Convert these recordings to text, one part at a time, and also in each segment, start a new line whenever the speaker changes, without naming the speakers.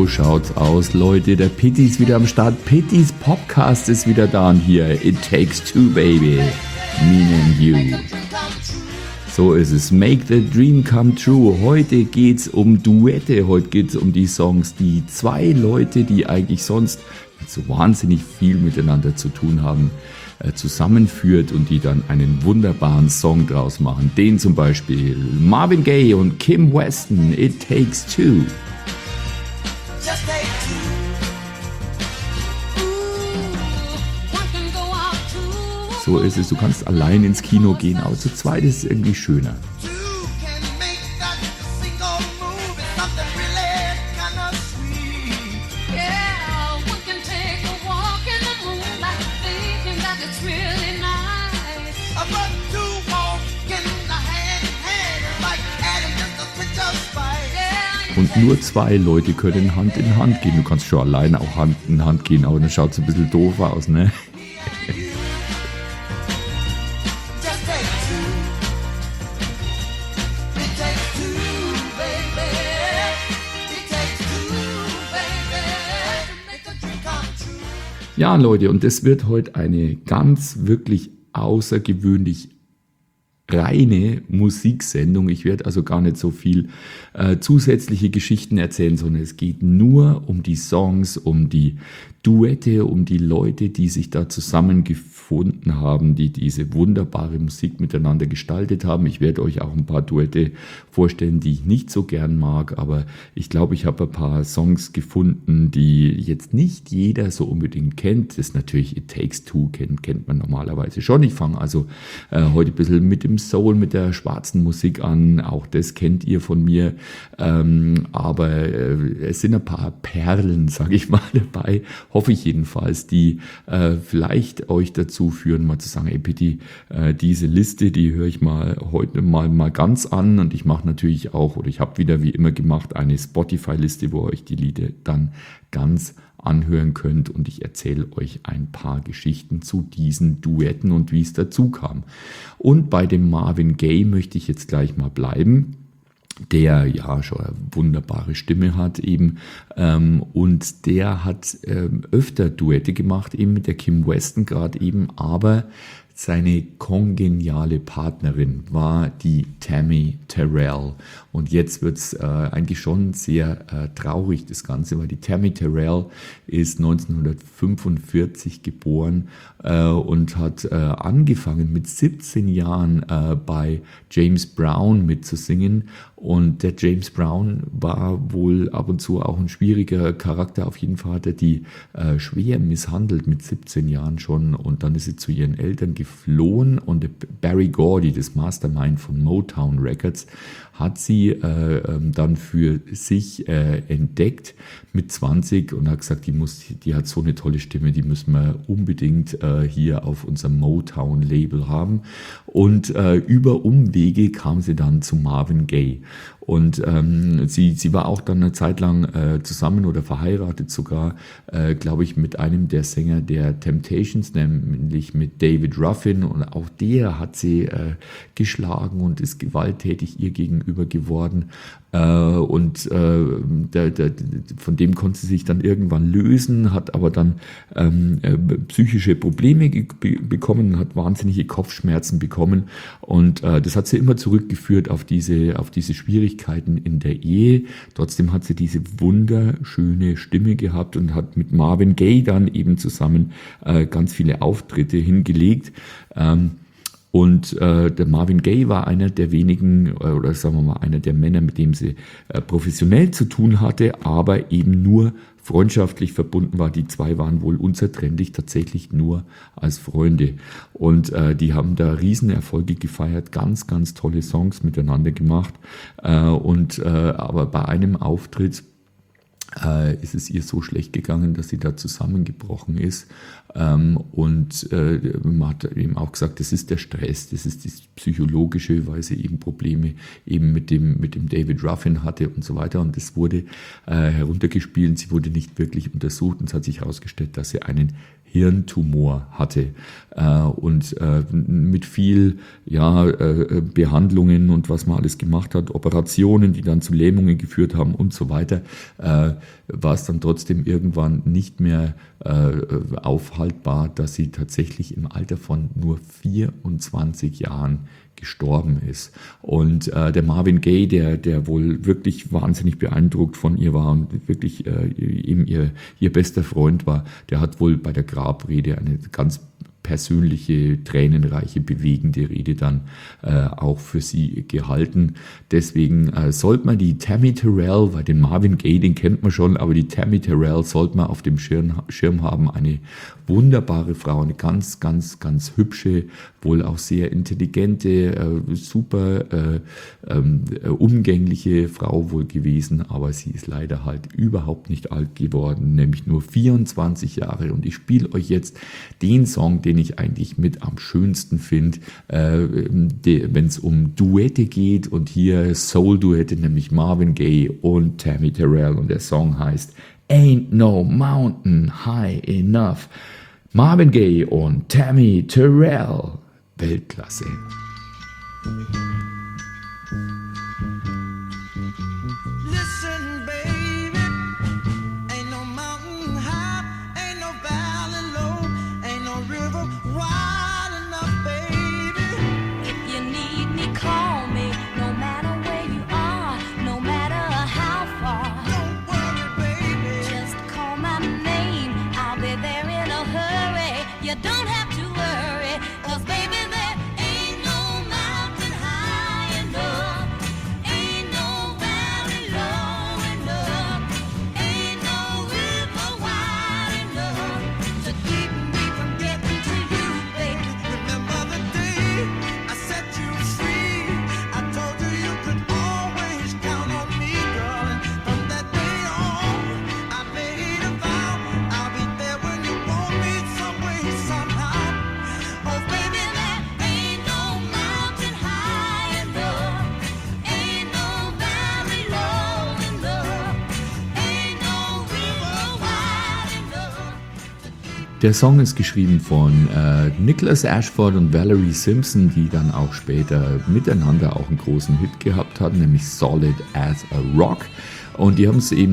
schaut's aus, Leute. Der Pitti ist wieder am Start. Pittis Podcast ist wieder da und hier. It Takes Two, baby. Me and you. So ist es. Make the Dream Come True. Heute geht's um Duette. Heute geht's um die Songs, die zwei Leute, die eigentlich sonst nicht so wahnsinnig viel miteinander zu tun haben, zusammenführt und die dann einen wunderbaren Song draus machen. Den zum Beispiel Marvin Gaye und Kim Weston. It Takes Two. So ist es, du kannst allein ins Kino gehen, aber zu zweit ist es irgendwie schöner. Und nur zwei Leute können Hand in Hand gehen. Du kannst schon alleine auch Hand in Hand gehen, aber dann schaut es ein bisschen doof aus, ne? Ja, Leute, und das wird heute eine ganz wirklich außergewöhnlich reine Musiksendung. Ich werde also gar nicht so viel zusätzliche Geschichten erzählen, sondern es geht nur um die Songs, um die Duette, um die Leute, die sich da zusammengefunden haben, die diese wunderbare Musik miteinander gestaltet haben. Ich werde euch auch ein paar Duette vorstellen, die ich nicht so gern mag, aber ich glaube, ich habe ein paar Songs gefunden, die jetzt nicht jeder so unbedingt kennt. Das ist natürlich It Takes Two, kennt man normalerweise schon. Ich fange also heute ein bisschen mit dem Soul, mit der schwarzen Musik an. Auch das kennt ihr von mir. Aber es sind ein paar Perlen, sage ich mal, dabei, hoffe ich jedenfalls, die vielleicht euch dazu führen, mal zu sagen, ey Pitti, diese Liste, die höre ich mal heute mal ganz an, und ich mache natürlich auch, oder ich habe wieder wie immer gemacht, eine Spotify-Liste, wo ihr euch die Lieder dann ganz anhören könnt, und ich erzähle euch ein paar Geschichten zu diesen Duetten und wie es dazu kam. Und bei dem Marvin Gaye möchte ich jetzt gleich mal bleiben, der ja schon eine wunderbare Stimme hat eben, und der hat öfter Duette gemacht, eben mit der Kim Weston gerade eben, aber seine kongeniale Partnerin war die Tammy Terrell. Und jetzt wird es eigentlich schon sehr traurig, das Ganze, weil die Tammy Terrell ist 1945 geboren und hat angefangen mit 17 Jahren bei James Brown mitzusingen. Und der James Brown war wohl ab und zu auch ein schwieriger Charakter. Auf jeden Fall hat er die schwer misshandelt mit 17 Jahren schon. Und dann ist sie zu ihren Eltern geflohen. Und Barry Gordy, das Mastermind von Motown Records, hat sie dann für sich entdeckt mit 20 und hat gesagt, die hat so eine tolle Stimme, die müssen wir unbedingt hier auf unserem Motown-Label haben. Und über Umwege kam sie dann zu Marvin Gaye. Und sie war auch dann eine Zeit lang zusammen oder verheiratet sogar, glaube ich, mit einem der Sänger der Temptations, nämlich mit David Ruffin. Und auch der hat sie geschlagen und ist gewalttätig ihr gegenüber geworden. Von dem konnte sie sich dann irgendwann lösen, hat aber dann psychische Probleme bekommen, hat wahnsinnige Kopfschmerzen bekommen, und das hat sie immer zurückgeführt auf diese Schwierigkeiten in der Ehe. Trotzdem hat sie diese wunderschöne Stimme gehabt und hat mit Marvin Gaye dann eben zusammen ganz viele Auftritte hingelegt. Und der Marvin Gaye war einer der wenigen, oder sagen wir mal, einer der Männer, mit dem sie professionell zu tun hatte, aber eben nur freundschaftlich verbunden war. Die zwei waren wohl unzertrennlich, tatsächlich nur als Freunde. Und die haben da Riesenerfolge gefeiert, ganz, ganz tolle Songs miteinander gemacht. Aber bei einem Auftritt ist es ihr so schlecht gegangen, dass sie da zusammengebrochen ist. Man hat eben auch gesagt, das ist der Stress, das ist das Psychologische, weil sie eben Probleme eben mit dem David Ruffin hatte und so weiter. Und das wurde heruntergespielt, sie wurde nicht wirklich untersucht, und es hat sich herausgestellt, dass sie einen Hirntumor hatte und mit viel Behandlungen und was man alles gemacht hat, Operationen, die dann zu Lähmungen geführt haben und so weiter, war es dann trotzdem irgendwann nicht mehr aufhaltbar, dass sie tatsächlich im Alter von nur 24 Jahren gestorben ist. Und der Marvin Gaye, der wohl wirklich wahnsinnig beeindruckt von ihr war und wirklich eben ihr bester Freund war, der hat wohl bei der Grabrede eine ganz persönliche, tränenreiche, bewegende Rede dann auch für sie gehalten. Deswegen sollte man die Tammy Terrell, weil den Marvin Gaye, den kennt man schon, aber die Tammy Terrell sollte man auf dem Schirm haben. Eine wunderbare Frau, eine ganz, ganz, ganz hübsche, wohl auch sehr intelligente, super umgängliche Frau wohl gewesen, aber sie ist leider halt überhaupt nicht alt geworden, nämlich nur 24 Jahre. Und ich spiele euch jetzt den Song, den ich eigentlich mit am schönsten finde, wenn es um Duette geht, und hier Soul-Duette, nämlich Marvin Gaye und Tammy Terrell, und der Song heißt Ain't No Mountain High Enough. Marvin Gaye und Tammy Terrell, Weltklasse.
You don't have to worry, 'cause baby, there ain't no mountain high enough, ain't no valley low enough, ain't no river wide enough to keep me from getting to you, baby. Remember the day I set you free, I told you you could always count on me, darling. From that day on, I made a vow, I'll be there when you want me some way, somehow. Oh baby, there ain't no mountain high enough, ain't no valley low enough, ain't no river wide enough.
Der Song ist geschrieben von Nicholas Ashford und Valerie Simpson, die dann auch später miteinander auch einen großen Hit gehabt hatten, nämlich Solid as a Rock. Und die haben es eben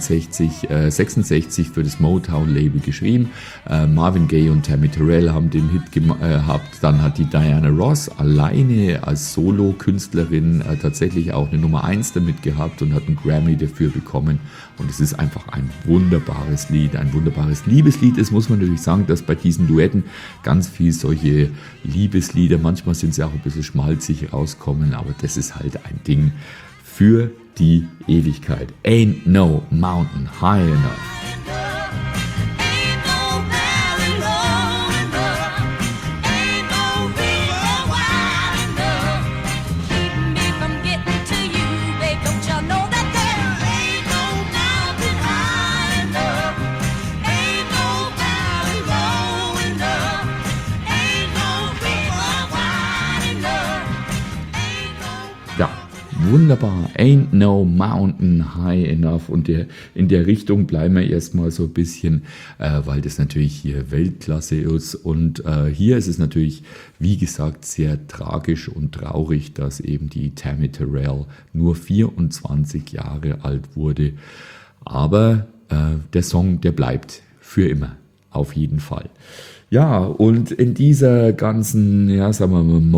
1966 für das Motown-Label geschrieben. Marvin Gaye und Tammy Terrell haben den Hit gehabt. Dann hat die Diana Ross alleine als Solo-Künstlerin tatsächlich auch eine Nummer 1 damit gehabt und hat einen Grammy dafür bekommen. Und es ist einfach ein wunderbares Lied, ein wunderbares Liebeslied. Es muss man natürlich sagen, dass bei diesen Duetten ganz viel solche Liebeslieder, manchmal sind sie auch ein bisschen schmalzig rauskommen, aber das ist halt ein Ding für die Ewigkeit. Ain't no mountain high enough.
Ain't no valley low enough, ain't no river wide enough, keeping me from getting to you, babe. Don't you know that there ain't no mountain high enough, ain't no valley low enough, ain't no river wide enough, ain't no.
Ja, wunderbar. Ain't no mountain high enough. Und in der Richtung bleiben wir erstmal so ein bisschen, weil das natürlich hier Weltklasse ist. Und hier ist es natürlich, wie gesagt, sehr tragisch und traurig, dass eben die Tammy Terrell nur 24 Jahre alt wurde. Aber der Song, der bleibt für immer. Auf jeden Fall. Ja, und in dieser ganzen, ja, sagen wir mal,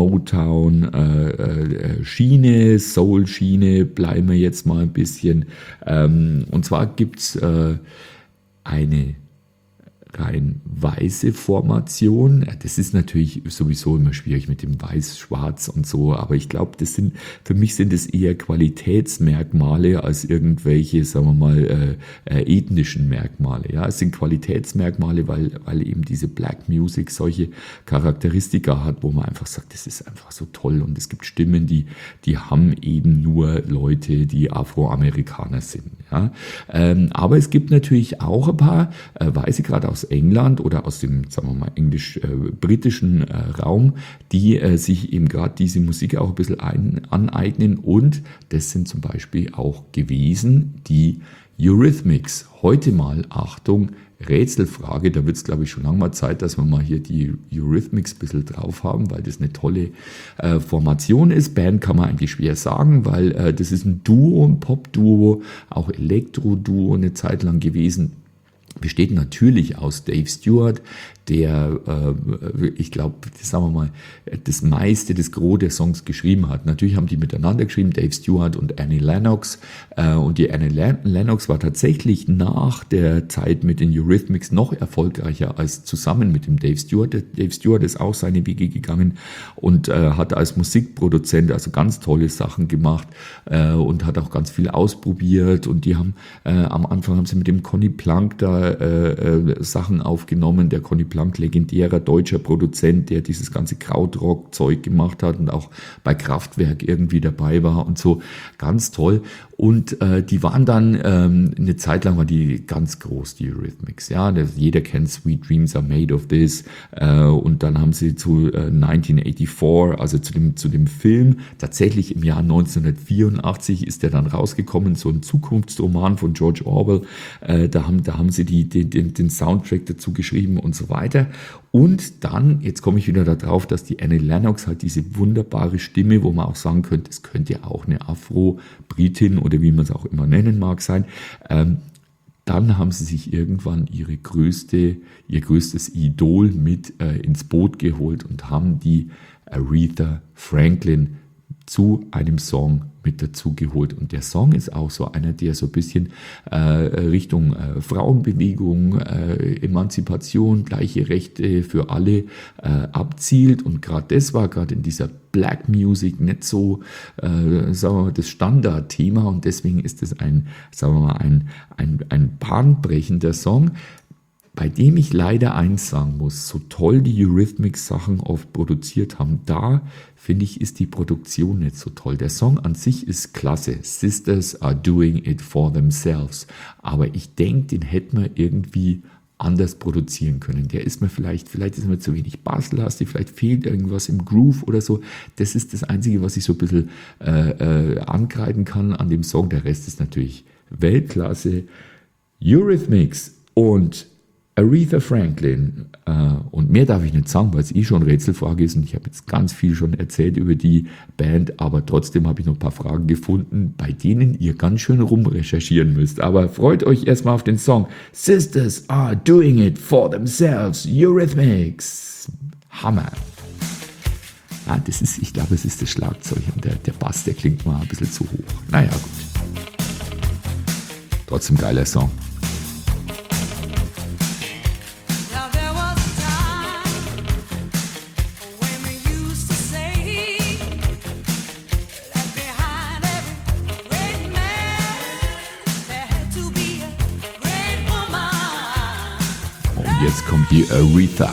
Motown-Schiene, Soul-Schiene bleiben wir jetzt mal ein bisschen. Und zwar gibt's eine rein weiße Formation. Das ist natürlich sowieso immer schwierig mit dem Weiß-Schwarz und so, aber ich glaube, für mich sind es eher Qualitätsmerkmale als irgendwelche, sagen wir mal, ethnischen Merkmale. Ja, es sind Qualitätsmerkmale, weil eben diese Black Music solche Charakteristika hat, wo man einfach sagt, das ist einfach so toll, und es gibt Stimmen, die haben eben nur Leute, die Afroamerikaner sind. Ja, aber es gibt natürlich auch ein paar Weiße, gerade aus aus England oder aus dem, sagen wir mal, englisch-britischen Raum, die sich eben gerade diese Musik auch ein bisschen aneignen. Und das sind zum Beispiel auch gewesen die Eurythmics. Heute mal, Achtung, Rätselfrage, da wird es, glaube ich, schon lange mal Zeit, dass wir mal hier die Eurythmics ein bisschen drauf haben, weil das eine tolle Formation ist. Band kann man eigentlich schwer sagen, weil das ist ein Duo, ein Pop-Duo, auch Elektro-Duo eine Zeit lang gewesen. Besteht natürlich aus Dave Stewart, der, ich glaube, sagen wir mal, das meiste, das Gros der Songs geschrieben hat. Natürlich haben die miteinander geschrieben, Dave Stewart und Annie Lennox. Und die Annie Lennox war tatsächlich nach der Zeit mit den Eurythmics noch erfolgreicher als zusammen mit dem Dave Stewart. Der Dave Stewart ist auch seine Wege gegangen und hat als Musikproduzent also ganz tolle Sachen gemacht und hat auch ganz viel ausprobiert. Und die haben am Anfang haben sie mit dem Conny Plank da Sachen aufgenommen. Der Conny Plank, legendärer deutscher Produzent, der dieses ganze Krautrock-Zeug gemacht hat und auch bei Kraftwerk irgendwie dabei war und so. Ganz toll. Und die waren dann, eine Zeit lang waren die ganz groß, die Eurythmics. Ja, jeder kennt Sweet Dreams Are Made of This. Und dann haben sie zu 1984, also zu dem Film, tatsächlich im Jahr 1984 ist der dann rausgekommen, so ein Zukunftsroman von George Orwell. Da haben sie den Soundtrack dazu geschrieben und so weiter. Und dann, jetzt komme ich wieder darauf, dass die Annie Lennox halt diese wunderbare Stimme, wo man auch sagen könnte, es könnte ja auch eine Afro-Britin oder wie man es auch immer nennen mag sein. Dann haben sie sich irgendwann ihr größtes Idol mit ins Boot geholt und haben die Aretha Franklin zu einem Song mit dazu geholt. Und der Song ist auch so einer, der so ein bisschen Richtung Frauenbewegung, Emanzipation, gleiche Rechte für alle abzielt. Und gerade das war gerade in dieser Black Music nicht so, sagen wir mal, das Standardthema. Und deswegen ist es ein bahnbrechender Song, bei dem ich leider eins sagen muss, so toll die Eurythmics Sachen oft produziert haben, da finde ich, ist die Produktion nicht so toll. Der Song an sich ist klasse. Sisters are doing it for themselves. Aber ich denke, den hätte man irgendwie anders produzieren können. Der ist mir vielleicht ist mir zu wenig basslastig, vielleicht fehlt irgendwas im Groove oder so. Das ist das Einzige, was ich so ein bisschen ankreiden kann an dem Song. Der Rest ist natürlich Weltklasse. Eurythmics und Aretha Franklin, und mehr darf ich nicht sagen, weil es schon Rätselfrage ist und ich habe jetzt ganz viel schon erzählt über die Band, aber trotzdem habe ich noch ein paar Fragen gefunden, bei denen ihr ganz schön rumrecherchieren müsst. Aber freut euch erstmal auf den Song Sisters are doing it for themselves, Eurythmics. Hammer. Ja, ich glaube, es ist das Schlagzeug und der Bass, der klingt mal ein bisschen zu hoch. Naja, gut. Trotzdem geiler Song. Jetzt kommt die Aretha.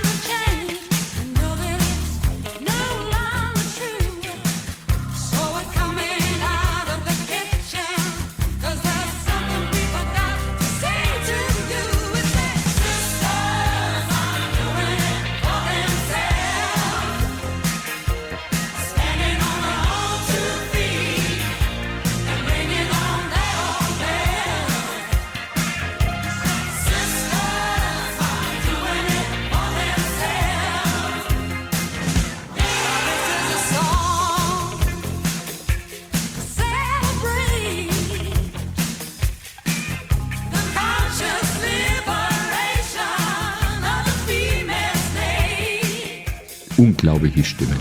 Unglaubliche Stimme.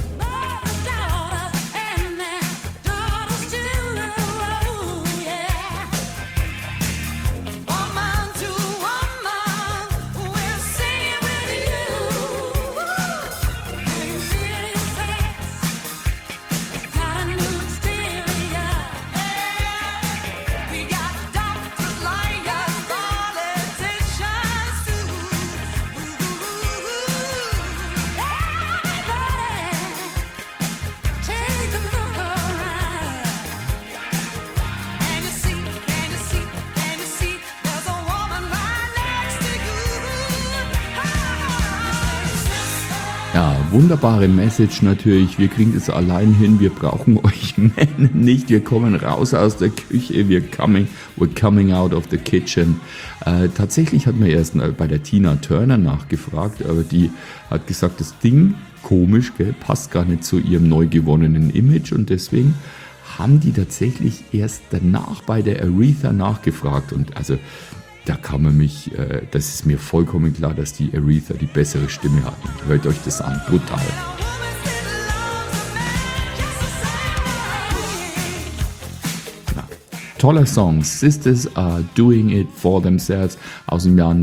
Ja, wunderbare Message natürlich. Wir kriegen das allein hin. Wir brauchen euch Männer nicht. Wir kommen raus aus der Küche. We're coming out of the kitchen. Tatsächlich hat man erst bei der Tina Turner nachgefragt, aber die hat gesagt, das Ding, komisch, gell, passt gar nicht zu ihrem neu gewonnenen Image und deswegen haben die tatsächlich erst danach bei der Aretha nachgefragt und also da kann man mich, das ist mir vollkommen klar, dass die Aretha die bessere Stimme hat. Hört euch das an, brutal. Na, toller Song, Sisters Are Doing It For Themselves aus dem Jahr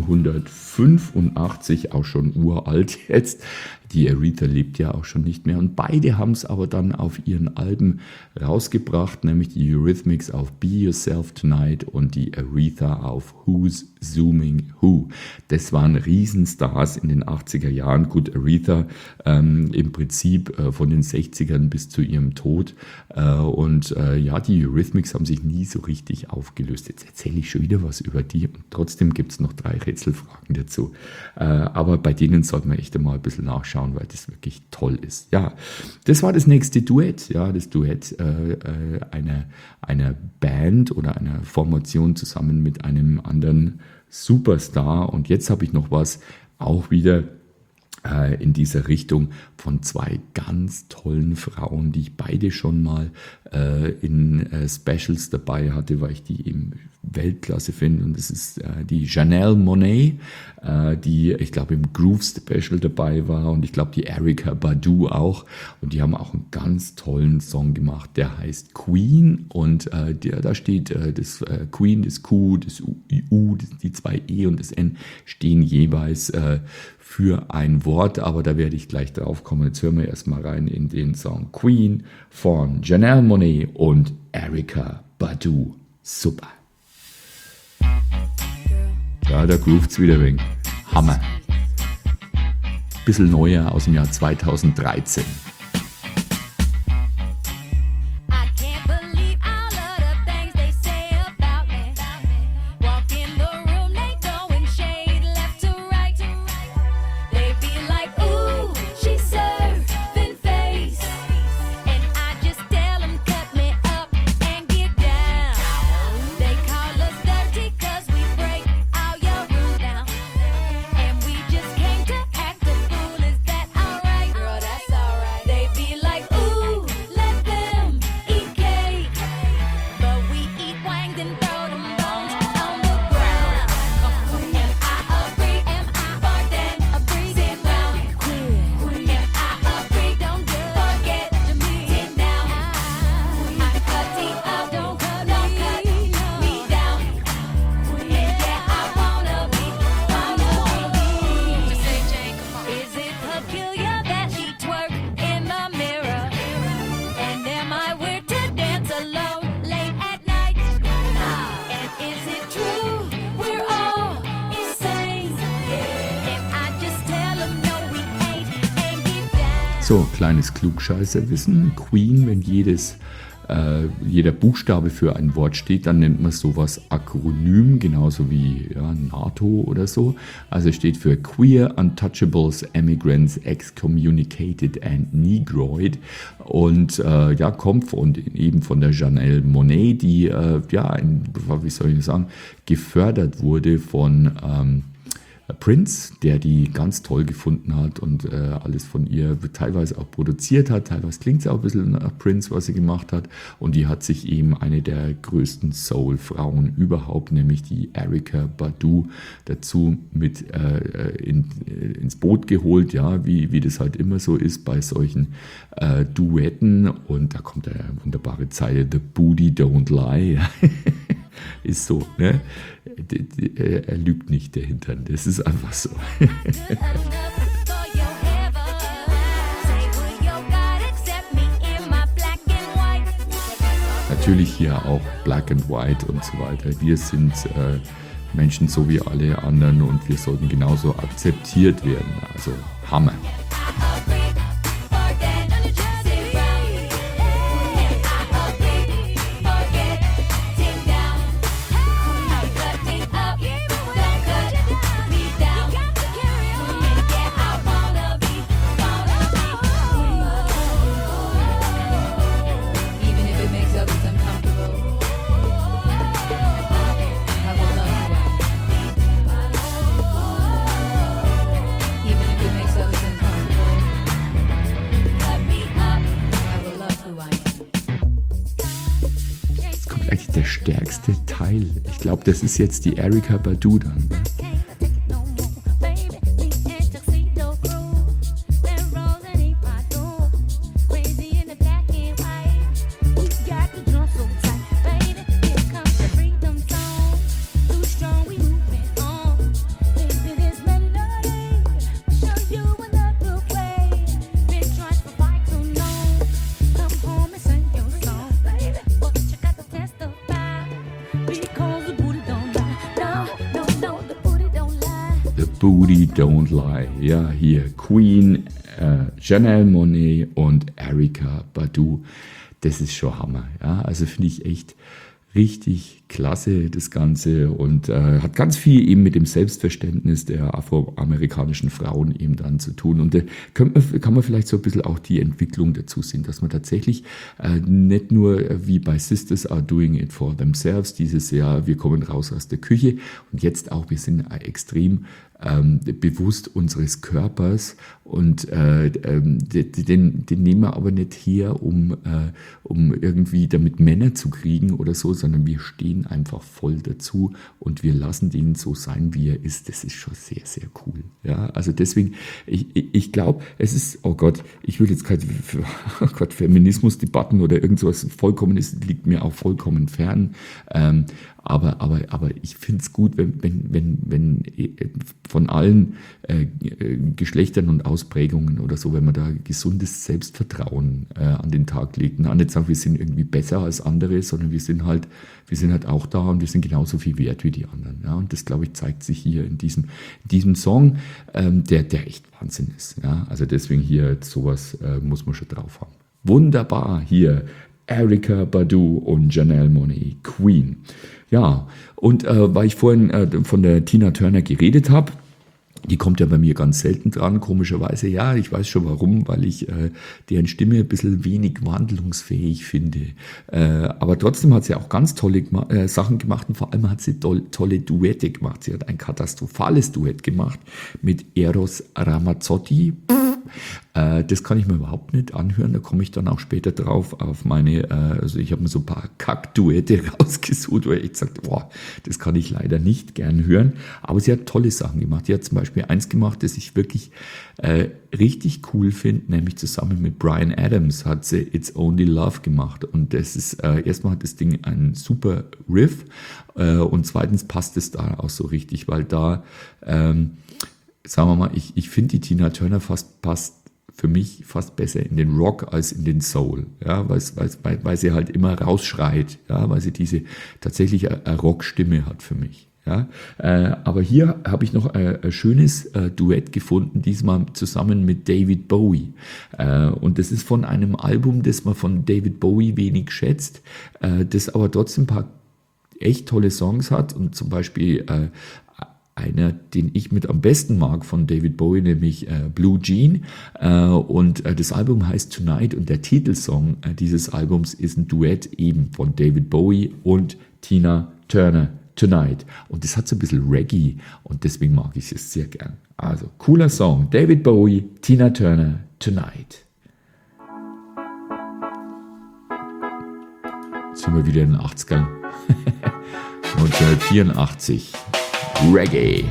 1985, auch schon uralt jetzt. Die Aretha lebt ja auch schon nicht mehr und beide haben es aber dann auf ihren Alben rausgebracht, nämlich die Eurythmics auf Be Yourself Tonight und die Aretha auf Who's Zooming Who. Das waren Riesenstars in den 80er Jahren. Gut, Aretha im Prinzip von den 60ern bis zu ihrem Tod ja, die Eurythmics haben sich nie so richtig aufgelöst. Jetzt erzähle ich schon wieder was über die und trotzdem gibt es noch 3 Rätselfragen dazu. Aber bei denen sollte man echt einmal ein bisschen nachschauen, weil das wirklich toll ist. Ja, das war das nächste Duett. Ja, das Duett einer Band oder einer Formation zusammen mit einem anderen Superstar. Und jetzt habe ich noch was, auch wieder in dieser Richtung von 2 ganz tollen Frauen, die ich beide schon mal in Specials dabei hatte, weil ich die eben Weltklasse finde. Und das ist die Janelle Monáe, die ich glaube im Groove Special dabei war und ich glaube die Erykah Badu auch. Und die haben auch einen ganz tollen Song gemacht, der heißt Queen und da steht das Queen, das Q, das U, die 2 E und das N stehen jeweils für ein Wort, aber da werde ich gleich drauf kommen. Jetzt hören wir erstmal rein in den Song Queen von Janelle Monáe und Erykah Badu. Super. Ja, da groovet's wieder wegen. Hammer. Bisschen neuer aus dem Jahr 2013.
I can't believe all of the things they say about me. Walk in the room, they throwing shade left to right. They be like, ooh, she's serving face. And I just tell them, cut me up and get down. They call us dirty 'cause we break all your rules down. And we just came to act a fool, is that alright? Girl, that's alright. They be like, ooh, let them eat cake. But we eat wings and throw them bones on the ground. And I agree, and I pardon, agree, sit down. And I agree, don't forget to sit down. I cut it up, don't cut me down. And yeah, I wanna be. Just say, Jay, come on. Is it peculiar that she twerk in the mirror? And am I weird to dance alone late at night? And is it true we're all insane? And I just tell them no, we ain't, and get down.
So, kleines Klugscheißerwissen. Queen, wenn jeder Buchstabe für ein Wort steht, dann nennt man sowas Akronym, genauso wie NATO oder so. Also steht für Queer, Untouchables, Immigrants, Excommunicated and Negroid und kommt eben von der Janelle Monáe, die wie soll ich sagen, gefördert wurde von Prince, der die ganz toll gefunden hat und alles von ihr teilweise auch produziert hat. Teilweise klingt es auch ein bisschen nach Prince, was sie gemacht hat. Und die hat sich eben eine der größten Soul-Frauen überhaupt, nämlich die Erykah Badu, dazu mit ins Boot geholt, ja, wie das halt immer so ist bei solchen Duetten. Und da kommt eine wunderbare Zeile, The Booty Don't Lie. Ist so, ne? Er lügt nicht, der Hintern. Das ist einfach so.
Good enough for your heaven. Say, will your God accept me in my black and white?
Natürlich hier auch Black and White und so weiter. Wir sind Menschen so wie alle anderen und wir sollten genauso akzeptiert werden. Also Hammer.
I agree, forget, sit down. And I agree, forget, sit down. Cut me up, don't cut me down. And yeah, I wanna be.
stärkste Teil. Ich glaube, das ist jetzt die Erykah Badu dann. Booty Don't Lie. Ja, hier Queen, Janelle Monáe und Erykah Badu. Das ist schon Hammer. Ja, also finde ich echt richtig klasse, das Ganze, und hat ganz viel eben mit dem Selbstverständnis der afroamerikanischen Frauen eben dann zu tun. Und kann man vielleicht so ein bisschen auch die Entwicklung dazu sehen, dass man tatsächlich nicht nur wie bei Sisters Are Doing It For Themselves, dieses Jahr, wir kommen raus aus der Küche, und jetzt auch, wir sind extrem bewusst unseres Körpers, und den nehmen wir aber nicht her, um irgendwie damit Männer zu kriegen oder so, sondern wir stehen einfach voll dazu und wir lassen den so sein, wie er ist. Das ist schon sehr, sehr cool. Ja, also deswegen, ich glaube, es ist, oh Gott, ich will jetzt keine Feminismusdebatten oder irgendwas Vollkommenes, liegt mir auch vollkommen fern. Aber ich finde es gut, wenn von allen Geschlechtern und Ausprägungen oder so, wenn man da gesundes Selbstvertrauen an den Tag legt. Und nicht sagen, wir sind irgendwie besser als andere, sondern wir sind halt auch da und wir sind genauso viel wert wie die anderen. Ja? Und das, glaube ich, zeigt sich hier in diesem Song, der echt Wahnsinn ist. Ja? Also deswegen hier sowas muss man schon drauf haben. Wunderbar hier. Erykah Badu und Janelle Monáe, Queen. Ja, und weil ich vorhin von der Tina Turner geredet habe, die kommt ja bei mir ganz selten dran, komischerweise. Ja, ich weiß schon warum, weil ich deren Stimme ein bisschen wenig wandlungsfähig finde. Aber trotzdem hat sie auch ganz tolle Sachen gemacht, und vor allem hat sie tolle Duette gemacht. Sie hat ein katastrophales Duett gemacht mit Eros Ramazzotti. Das kann ich mir überhaupt nicht anhören, da komme ich dann auch später drauf auf meine, also ich habe mir so ein paar Kack-Duette rausgesucht, weil ich gesagt habe, boah, das kann ich leider nicht gern hören, aber sie hat tolle Sachen gemacht. Die hat zum Beispiel eins gemacht, das ich wirklich richtig cool finde, nämlich zusammen mit Bryan Adams hat sie It's Only Love gemacht, und das ist, erstmal hat das Ding einen super Riff, und zweitens passt es da auch so richtig, weil da, sagen wir mal, ich finde, die Tina Turner passt für mich fast besser in den Rock als in den Soul, ja, weil sie halt immer rausschreit, ja, weil sie diese tatsächlich eine Rockstimme hat für mich. Ja. Aber hier habe ich noch ein schönes Duett gefunden, diesmal zusammen mit David Bowie. Und das ist von einem Album, das man von David Bowie wenig schätzt, das aber trotzdem ein paar echt tolle Songs hat, und zum Beispiel einer, den ich mit am besten mag von David Bowie, nämlich Blue Jean. Und das Album heißt Tonight, und der Titelsong dieses Albums ist ein Duett eben von David Bowie und Tina Turner, Tonight. Und das hat so ein bisschen Reggae, und deswegen mag ich es sehr gern. Also, cooler Song. David Bowie, Tina Turner, Tonight. Jetzt sind wir wieder in den 80ern. 1984. Reggae.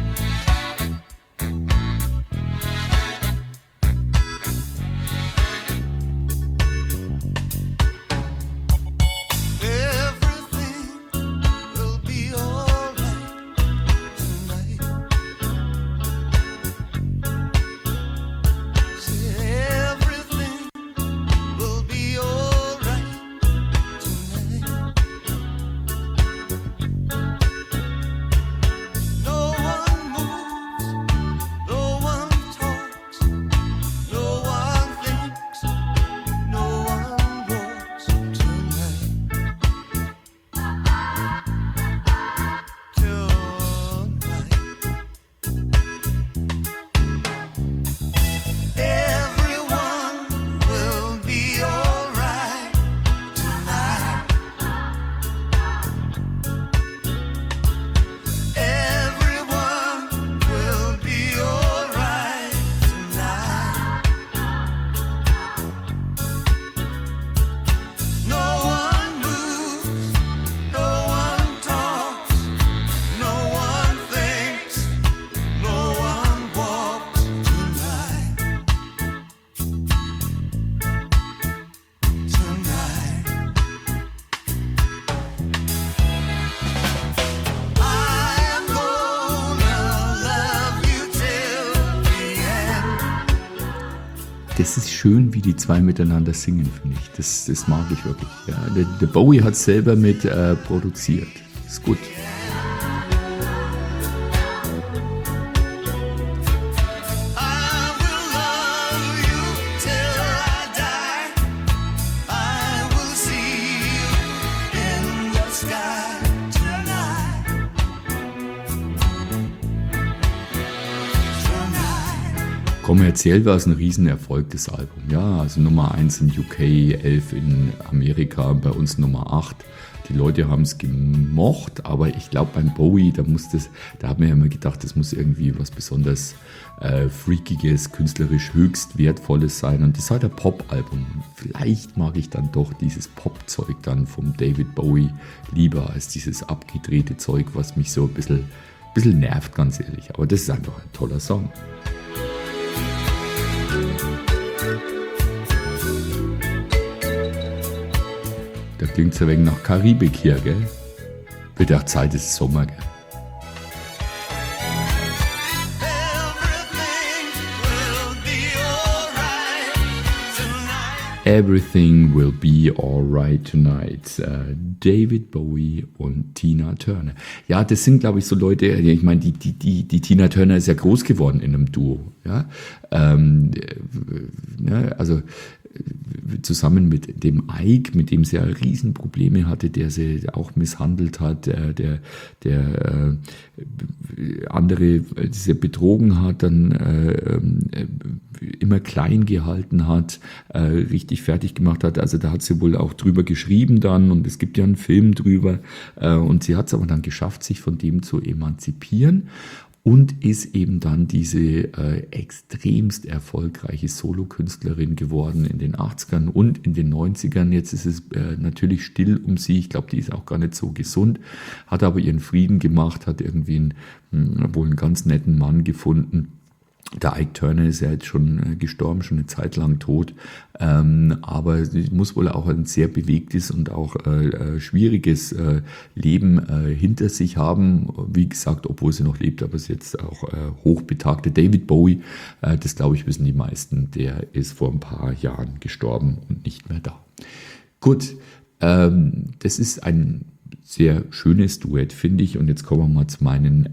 No one
das ist schön, wie die zwei miteinander singen, finde ich. Das mag ich wirklich. Ja, der Bowie hat es selber mit produziert. Ist gut.
I will love you till I die. I will see you in the sky tonight.
Kommerziell war es ein Riesenerfolg, das Album. Ja, also Nummer 1 in UK, 11 in Amerika, bei uns Nummer 8. Die Leute haben es gemocht, aber ich glaube beim Bowie, da hat man ja immer gedacht, das muss irgendwie was besonders Freakiges, künstlerisch höchst Wertvolles sein. Und das ist halt ein Pop-Album. Vielleicht mag ich dann doch dieses Pop-Zeug dann vom David Bowie lieber als dieses abgedrehte Zeug, was mich so ein bisschen nervt, ganz ehrlich. Aber das ist einfach ein toller Song. Da klingt es ein wenig nach Karibik hier, gell? Wird auch Zeit, es ist Sommer, gell?
Everything will be alright tonight.
Everything will be alright tonight. David Bowie und Tina Turner. Ja, das sind, glaube ich, so Leute, ich meine, die Tina Turner ist ja groß geworden in einem Duo. Ja? Also zusammen mit dem Ike, mit dem sie ja Riesenprobleme hatte, der sie auch misshandelt hat, der andere sie betrogen hat, dann immer klein gehalten hat, richtig fertig gemacht hat. Also da hat sie wohl auch drüber geschrieben dann und es gibt ja einen Film drüber. Und sie hat es aber dann geschafft, sich von dem zu emanzipieren. Und ist eben dann diese extremst erfolgreiche Solokünstlerin geworden in den 80ern und in den 90ern. Jetzt ist es natürlich still um sie. Ich glaube, die ist auch gar nicht so gesund, hat aber ihren Frieden gemacht, hat irgendwie wohl einen ganz netten Mann gefunden. Der Ike Turner ist ja jetzt schon gestorben, schon eine Zeit lang tot, aber sie muss wohl auch ein sehr bewegtes und auch schwieriges Leben hinter sich haben. Wie gesagt, obwohl sie noch lebt, aber ist jetzt auch hochbetagte David Bowie, das glaube ich wissen die meisten, der ist vor ein paar Jahren gestorben und nicht mehr da. Gut, das ist ein sehr schönes Duett, finde ich, und jetzt kommen wir mal zu meinen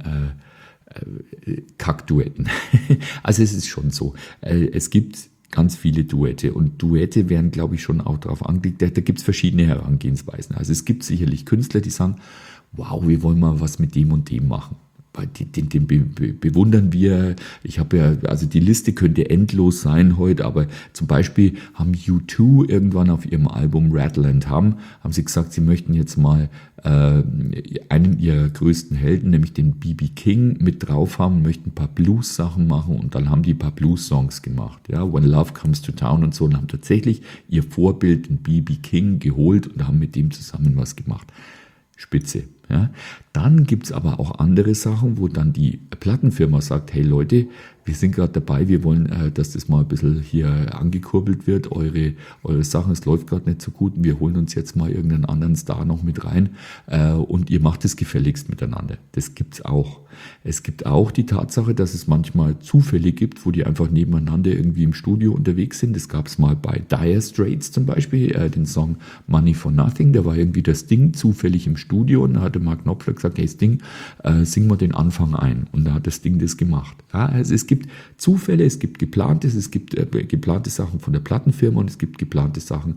Kackduetten. Also es ist schon so, es gibt ganz viele Duette und Duette werden, glaube ich, schon auch darauf angelegt, da gibt es verschiedene Herangehensweisen. Also es gibt sicherlich Künstler, die sagen, wow, wir wollen mal was mit dem und dem machen. Den bewundern wir. Ich habe ja, also die Liste könnte endlos sein heute, aber zum Beispiel haben U2 irgendwann auf ihrem Album Rattle and Hum, haben sie gesagt, sie möchten jetzt mal einen ihrer größten Helden, nämlich den B.B. King, mit drauf haben, möchten ein paar Blues-Sachen machen und dann haben die ein paar Blues-Songs gemacht. Ja, When Love Comes to Town und so, und haben tatsächlich ihr Vorbild, den B.B. King, geholt und haben mit dem zusammen was gemacht. Spitze. Ja. Dann gibt es aber auch andere Sachen, wo dann die Plattenfirma sagt, hey Leute, wir sind gerade dabei, wir wollen, dass das mal ein bisschen hier angekurbelt wird, eure Sachen, es läuft gerade nicht so gut, und wir holen uns jetzt mal irgendeinen anderen Star noch mit rein und ihr macht es gefälligst miteinander. Das gibt's auch. Es gibt auch die Tatsache, dass es manchmal Zufälle gibt, wo die einfach nebeneinander irgendwie im Studio unterwegs sind. Das gab es mal bei Dire Straits zum Beispiel, den Song Money for Nothing. Da war irgendwie das Sting zufällig im Studio und da hatte Mark Knopfler gesagt, hey Sting, sing mal den Anfang ein. Und da hat das Sting das gemacht. Ja, also es gibt Zufälle, es gibt Geplantes, es gibt geplante Sachen von der Plattenfirma und es gibt geplante Sachen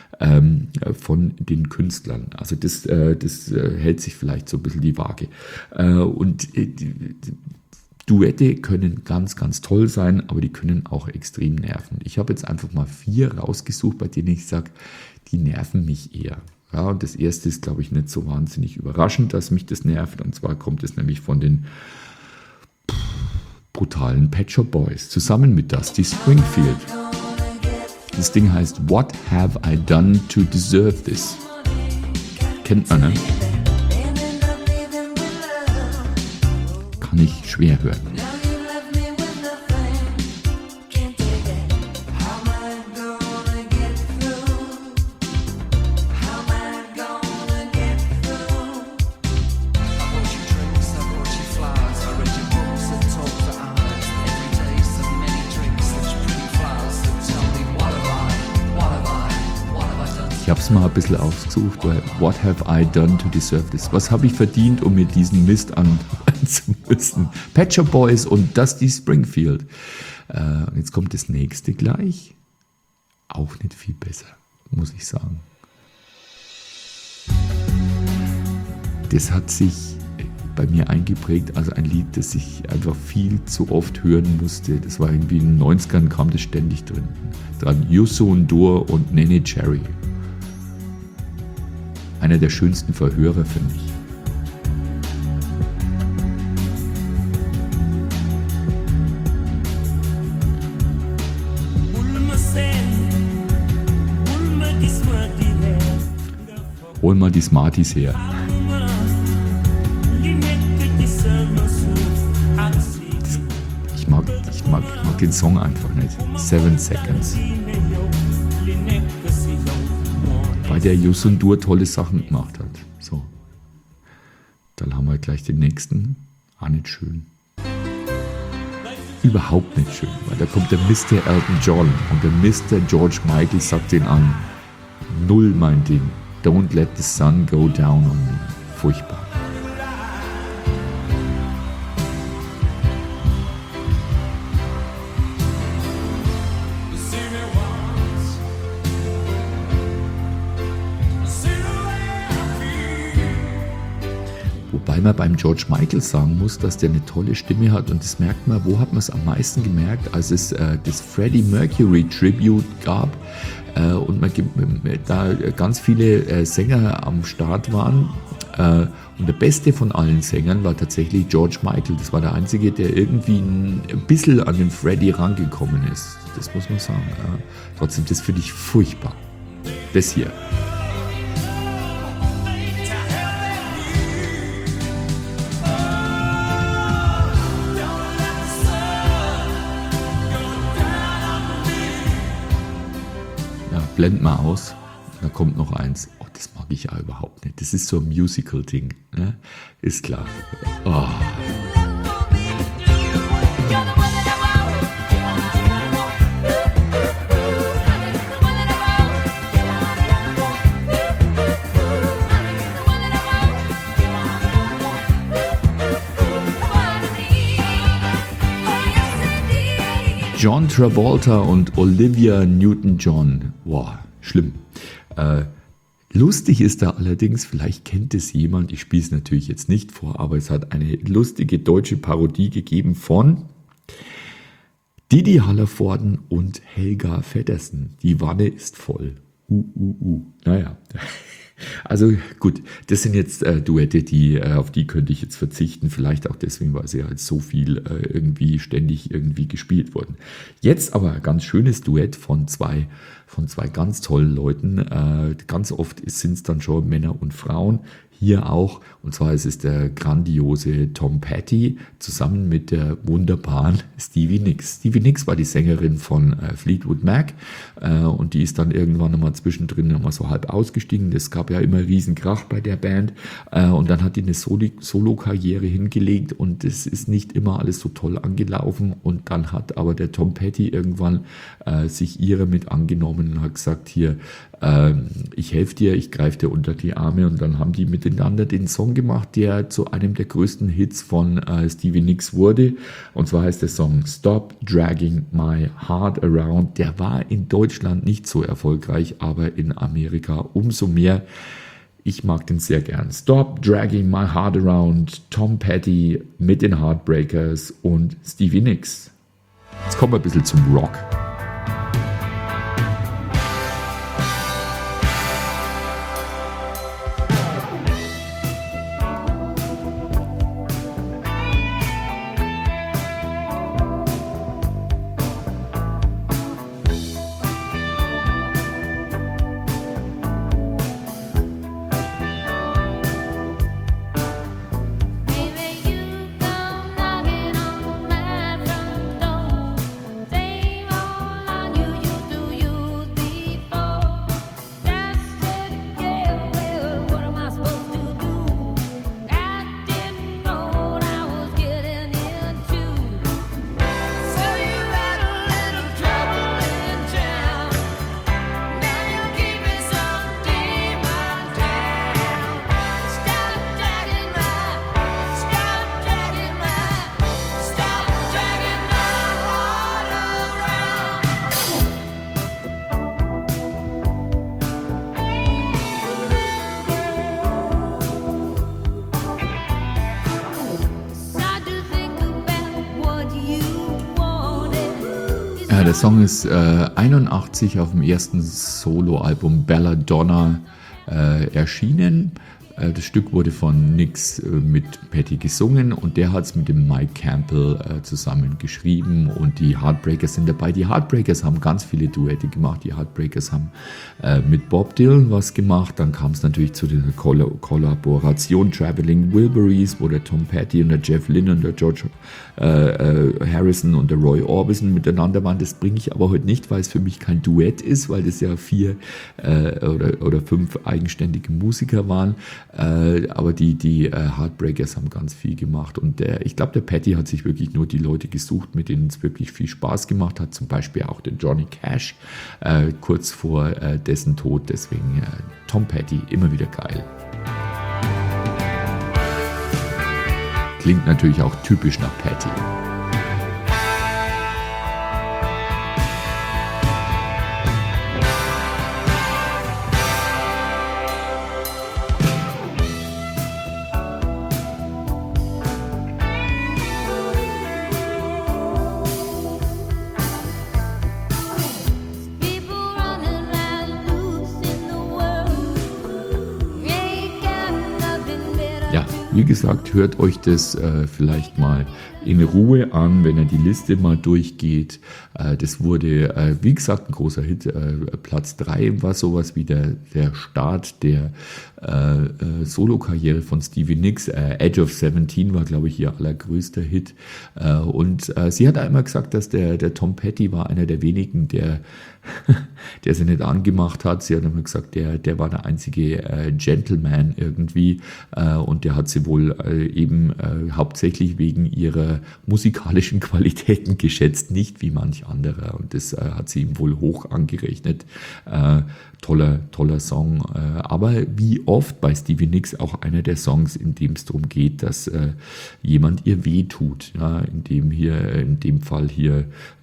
von den Künstlern. Also das hält sich vielleicht so ein bisschen die Waage. Und Duette können ganz, ganz toll sein, aber die können auch extrem nerven. Ich habe jetzt einfach mal 4 rausgesucht, bei denen ich sage, die nerven mich eher. Ja, und das erste ist, glaube ich, nicht so wahnsinnig überraschend, dass mich das nervt. Und zwar kommt es nämlich von den brutalen Pet Shop Boys zusammen mit Dusty Springfield. Das Ding heißt What Have I Done to Deserve This? Kennt man, ne? Kann ich schwer hören. Ich habe es mal ein bisschen ausgesucht, weil What have I done to deserve this? Was habe ich verdient, um mir diesen Mist zu müssen? Pet Shop Boys und Dusty Springfield. Jetzt kommt das nächste gleich. Auch nicht viel besser, muss ich sagen. Das hat sich bei mir eingeprägt als ein Lied, das ich einfach viel zu oft hören musste. Das war irgendwie in den 90ern, kam das ständig dran. Youssou N'Dour und Nene Cherry. Einer der schönsten Verhörer, finde ich. Hol mal die Smarties her. Ich mag den Song einfach nicht. 7 Seconds. Weil der Youssou N'Dour tolle Sachen gemacht hat. So. Dann haben wir gleich den nächsten. Auch nicht schön. Überhaupt nicht schön. Weil da kommt der Mr. Elton John und der Mr. George Michael sagt den an. Null mein Ding. Don't let the sun go down on me. Furchtbar. Wobei man beim George Michael sagen muss, dass der eine tolle Stimme hat und das merkt man, wo hat man es am meisten gemerkt, als es das Freddie Mercury Tribute gab und da ganz viele Sänger am Start waren und der beste von allen Sängern war tatsächlich George Michael. Das war der einzige, der irgendwie ein bisschen an den Freddie rangekommen ist. Das muss man sagen. Trotzdem, das finde ich furchtbar. Das hier. Blend mal aus, da kommt noch eins. Oh, das mag ich ja überhaupt nicht. Das ist so ein Musical-Ding, ne? Ist klar. Oh. John Travolta und Olivia Newton-John. Wow, schlimm. Lustig ist da allerdings, vielleicht kennt es jemand, ich spiele es natürlich jetzt nicht vor, aber es hat eine lustige deutsche Parodie gegeben von Didi Hallervorden und Helga Feddersen. Die Wanne ist voll. Naja. Also gut, das sind jetzt Duette, auf die könnte ich jetzt verzichten, vielleicht auch deswegen, weil sie halt so viel irgendwie ständig irgendwie gespielt wurden. Jetzt aber ein ganz schönes Duett von zwei ganz tollen Leuten. Ganz oft sind es dann schon Männer und Frauen. Hier auch, und zwar ist es der grandiose Tom Petty zusammen mit der wunderbaren Stevie Nicks. Stevie Nicks war die Sängerin von Fleetwood Mac und die ist dann irgendwann nochmal zwischendrin nochmal so halb ausgestiegen. Es gab ja immer riesen Krach bei der Band und dann hat die eine Solo-Karriere hingelegt und es ist nicht immer alles so toll angelaufen und dann hat aber der Tom Petty irgendwann sich ihrer mit angenommen und hat gesagt, hier, ich helfe dir, ich greife dir unter die Arme und dann haben die miteinander den Song gemacht, der zu einem der größten Hits von Stevie Nicks wurde und zwar heißt der Song Stop Dragging My Heart Around. Der war in Deutschland nicht so erfolgreich, aber in Amerika umso mehr. Ich mag den sehr gern. Stop Dragging My Heart Around, Tom Petty mit den Heartbreakers und Stevie Nicks. Jetzt kommen wir ein bisschen zum Rock.
Baby, you come knocking on my front door. Same old
Ja, der Song ist 81 auf dem ersten Soloalbum Belladonna erschienen. Das Stück wurde von Nix mit Patty gesungen und der hat es mit dem Mike Campbell zusammen geschrieben und die Heartbreakers sind dabei. Die Heartbreakers haben ganz viele Duette gemacht. Die Heartbreakers haben mit Bob Dylan was gemacht. Dann kam es natürlich zu der Kollaboration Traveling Wilburys, wo der Tom Petty und der Jeff Lynne und der George Harrison und der Roy Orbison miteinander waren. Das bringe ich aber heute nicht, weil es für mich kein Duett ist, weil das ja 4 oder 5 eigenständige Musiker waren. Aber die Heartbreakers haben ganz viel gemacht und ich glaube, der Patty hat sich wirklich nur die Leute gesucht, mit denen es wirklich viel Spaß gemacht hat, zum Beispiel auch den Johnny Cash kurz vor dessen Tod, deswegen Tom Petty, immer wieder geil. Klingt natürlich auch typisch nach Patty.
People running around loose in the world. Ain't got nothing better
Ja, wie gesagt, hört euch das vielleicht mal in Ruhe an, wenn ihr die Liste mal durchgeht. Das wurde, wie gesagt, ein großer Hit. Platz 3 war sowas wie der Start der Solo-Karriere von Stevie Nicks. Edge of 17 war, glaube ich, ihr allergrößter Hit. Und sie hat einmal gesagt, dass der Tom Petty war einer der wenigen, der sie nicht angemacht hat. Sie hat immer gesagt, der war der einzige Gentleman irgendwie und der hat sie wohl eben hauptsächlich wegen ihrer musikalischen Qualitäten geschätzt, nicht wie manch anderer und das hat sie ihm wohl hoch angerechnet. Toller Song, aber wie oft bei Stevie Nicks auch einer der Songs, in dem es darum geht, dass jemand ihr wehtut, ja, in dem Fall hier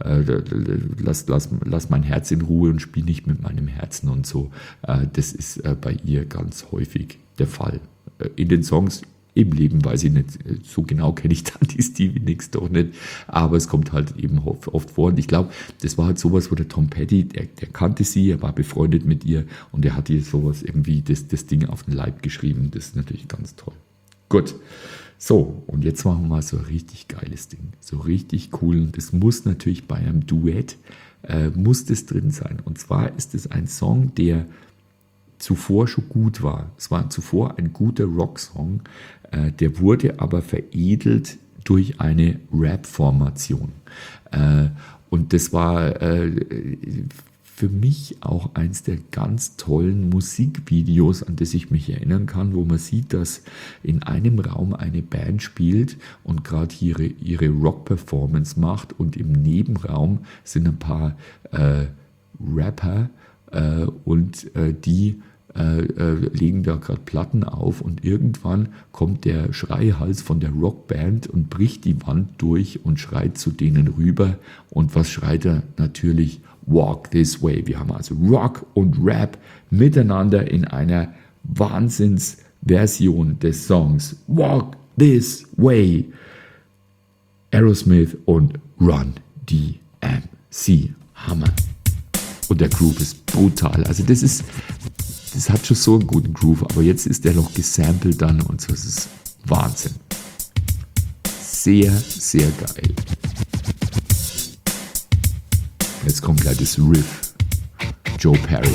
lass mein Herz in Ruhe und spiel nicht mit meinem Herzen und so. Das ist bei ihr ganz häufig der Fall. In den Songs im Leben weiß ich nicht, so genau kenne ich dann die Stevie Nicks doch nicht, aber es kommt halt eben oft vor und ich glaube, das war halt sowas, wo der Tom Petty, der kannte sie, er war befreundet mit ihr und er hat ihr sowas irgendwie das Ding auf den Leib geschrieben, das ist natürlich ganz toll. Gut, so und jetzt machen wir mal so ein richtig geiles Ding, so richtig cool und das muss natürlich bei einem Duett, muss das drin sein und zwar ist es ein Song, der zuvor schon gut war. Es war zuvor ein guter Rocksong, der wurde aber veredelt durch eine Rap-Formation. Und das war für mich auch eins der ganz tollen Musikvideos, an das ich mich erinnern kann, wo man sieht, dass in einem Raum eine Band spielt und gerade ihre Rock-Performance macht und im Nebenraum sind ein paar Rapper und die legen da gerade Platten auf und irgendwann kommt der Schreihals von der Rockband und bricht die Wand durch und schreit zu denen rüber. Und was schreit er? Natürlich Walk This Way. Wir haben also Rock und Rap miteinander in einer Wahnsinnsversion des Songs Walk This Way. Aerosmith und Run DMC. Hammer. Und der Groove ist brutal. Also das hat schon so einen guten Groove, aber jetzt ist der noch gesampelt dann und so, das ist Wahnsinn. Sehr, sehr geil. Jetzt kommt gleich das Riff. Joe Perry.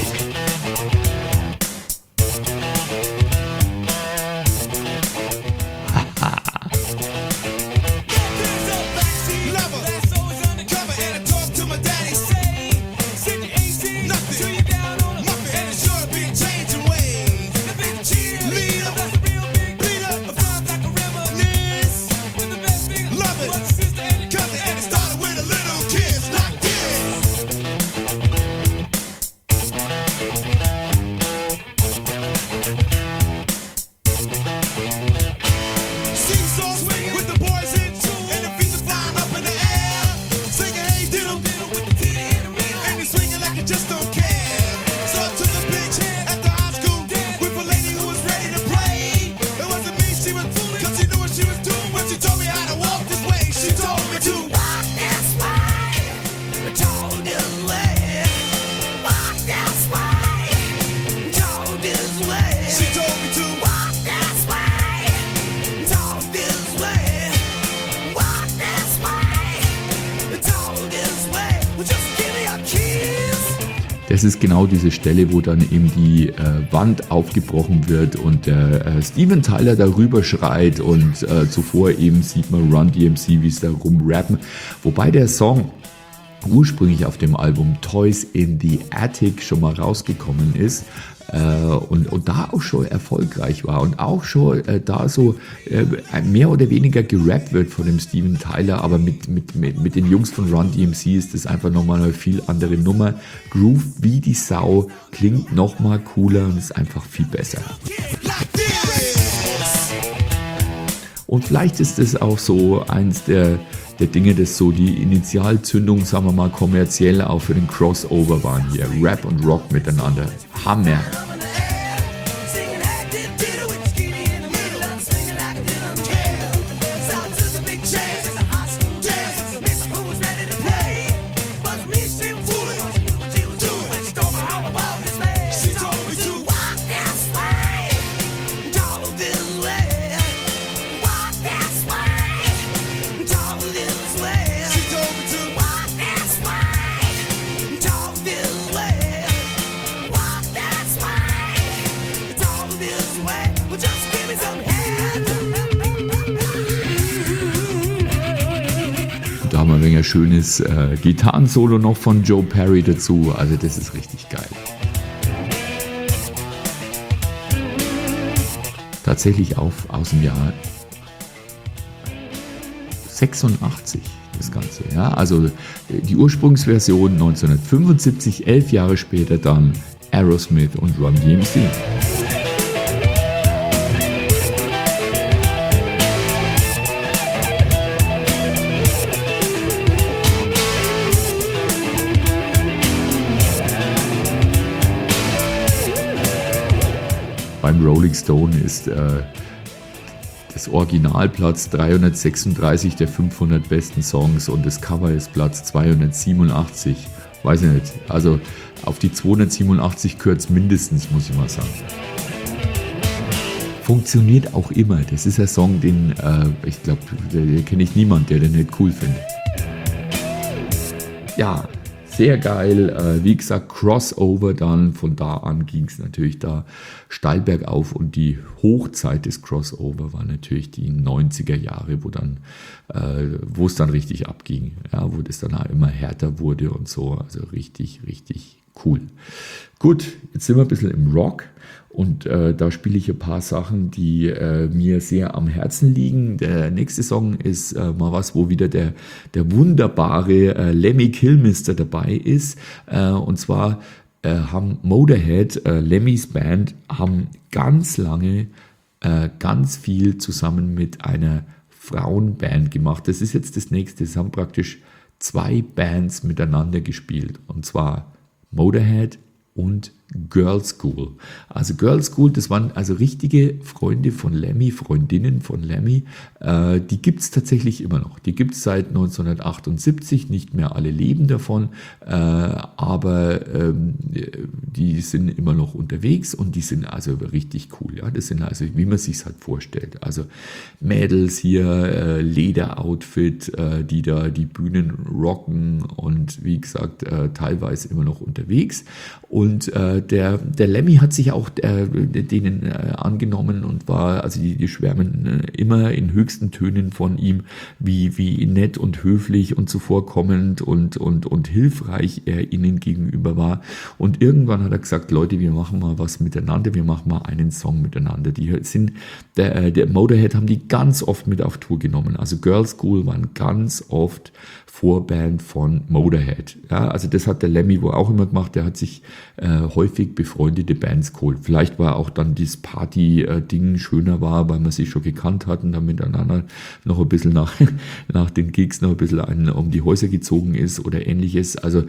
das ist genau diese Stelle, wo dann eben die Wand aufgebrochen wird und der Steven Tyler darüber schreit und zuvor eben sieht man Run DMC, wie sie da rumrappen. Wobei der Song ursprünglich auf dem Album Toys in the Attic schon mal rausgekommen ist und da auch schon erfolgreich war und auch schon da so mehr oder weniger gerappt wird von dem Steven Tyler, aber mit den Jungs von Run DMC ist das einfach nochmal eine viel andere Nummer. Groove wie die Sau, klingt nochmal cooler und ist einfach viel besser.
Like this.
Und vielleicht ist es auch so eins der Dinge, das so die Initialzündung, sagen wir mal, kommerziell auch für den Crossover waren hier. Rap und Rock miteinander. Hammer.
Singing active ditto with skinny in the middle. I'm swinging like a drum tail. Sounds is a big chance. It's a high school dance. Miss who's ready to play. But me, she was fooling. She was doing when she told me how about this man. She told me to walk this way. Talk this way. Walk this way. Talk this way. She told me to walk this way. Talk this way. Walk this way. Talk this way. Well, just give me some head.
Und da haben wir ein wenig ein schönes Gitarrensolo noch von Joe Perry dazu. Also das ist richtig geil. Tatsächlich aus dem Jahr 86 das Ganze. Ja? Also die Ursprungsversion 1975, 11 Jahre später dann Aerosmith und Run DMC. Beim Rolling Stone ist das Original Platz 336 der 500 besten Songs und das Cover ist Platz 287. Weiß ich nicht. Also auf die 287 gehört es mindestens, muss ich mal sagen. Funktioniert auch immer. Das ist ein Song, den ich glaube, den kenne ich niemanden, der den nicht cool findet. Ja, sehr geil. Wie gesagt, Crossover dann. Von da an ging es natürlich da steil bergauf und die Hochzeit des Crossover war natürlich die 90er Jahre, wo es dann richtig abging. Ja, wo das dann auch immer härter wurde und so. Also richtig, richtig cool. Gut, jetzt sind wir ein bisschen im Rock. Und da spiele ich ein paar Sachen, die mir sehr am Herzen liegen. Der nächste Song ist mal was, wo wieder der wunderbare Lemmy Kilmister dabei ist. Und zwar haben Motorhead, Lemmys Band, haben ganz lange ganz viel zusammen mit einer Frauenband gemacht. Das ist jetzt das nächste. Sie haben praktisch 2 Bands miteinander gespielt. Und zwar Motorhead und Girl School. Also Girl School, das waren also richtige Freunde von Lemmy, Freundinnen von Lemmy. Die gibt es tatsächlich immer noch. Die gibt es seit 1978, nicht mehr alle leben davon, aber die sind immer noch unterwegs und die sind also richtig cool. Ja? Das sind also, wie man sich halt vorstellt. Also Mädels hier, Lederoutfit, die da die Bühnen rocken und wie gesagt, teilweise immer noch unterwegs. Und der Lemmy hat sich auch denen angenommen und war, also die schwärmen immer in höchsten Tönen von ihm, wie nett und höflich und zuvorkommend und hilfreich er ihnen gegenüber war. Und irgendwann hat er gesagt, Leute, wir machen mal was miteinander, wir machen mal einen Song miteinander. Die sind, der Motorhead haben die ganz oft mit auf Tour genommen. Also Girl School waren ganz oft Vorband von Motorhead. Ja, also das hat der Lemmy wohl auch immer gemacht. Der hat sich häufig befreundete Bands geholt. Vielleicht war auch dann das Party-Ding schöner war, weil man sich schon gekannt hat und dann miteinander noch ein bisschen nach den Gigs noch ein bisschen um die Häuser gezogen ist oder ähnliches. Also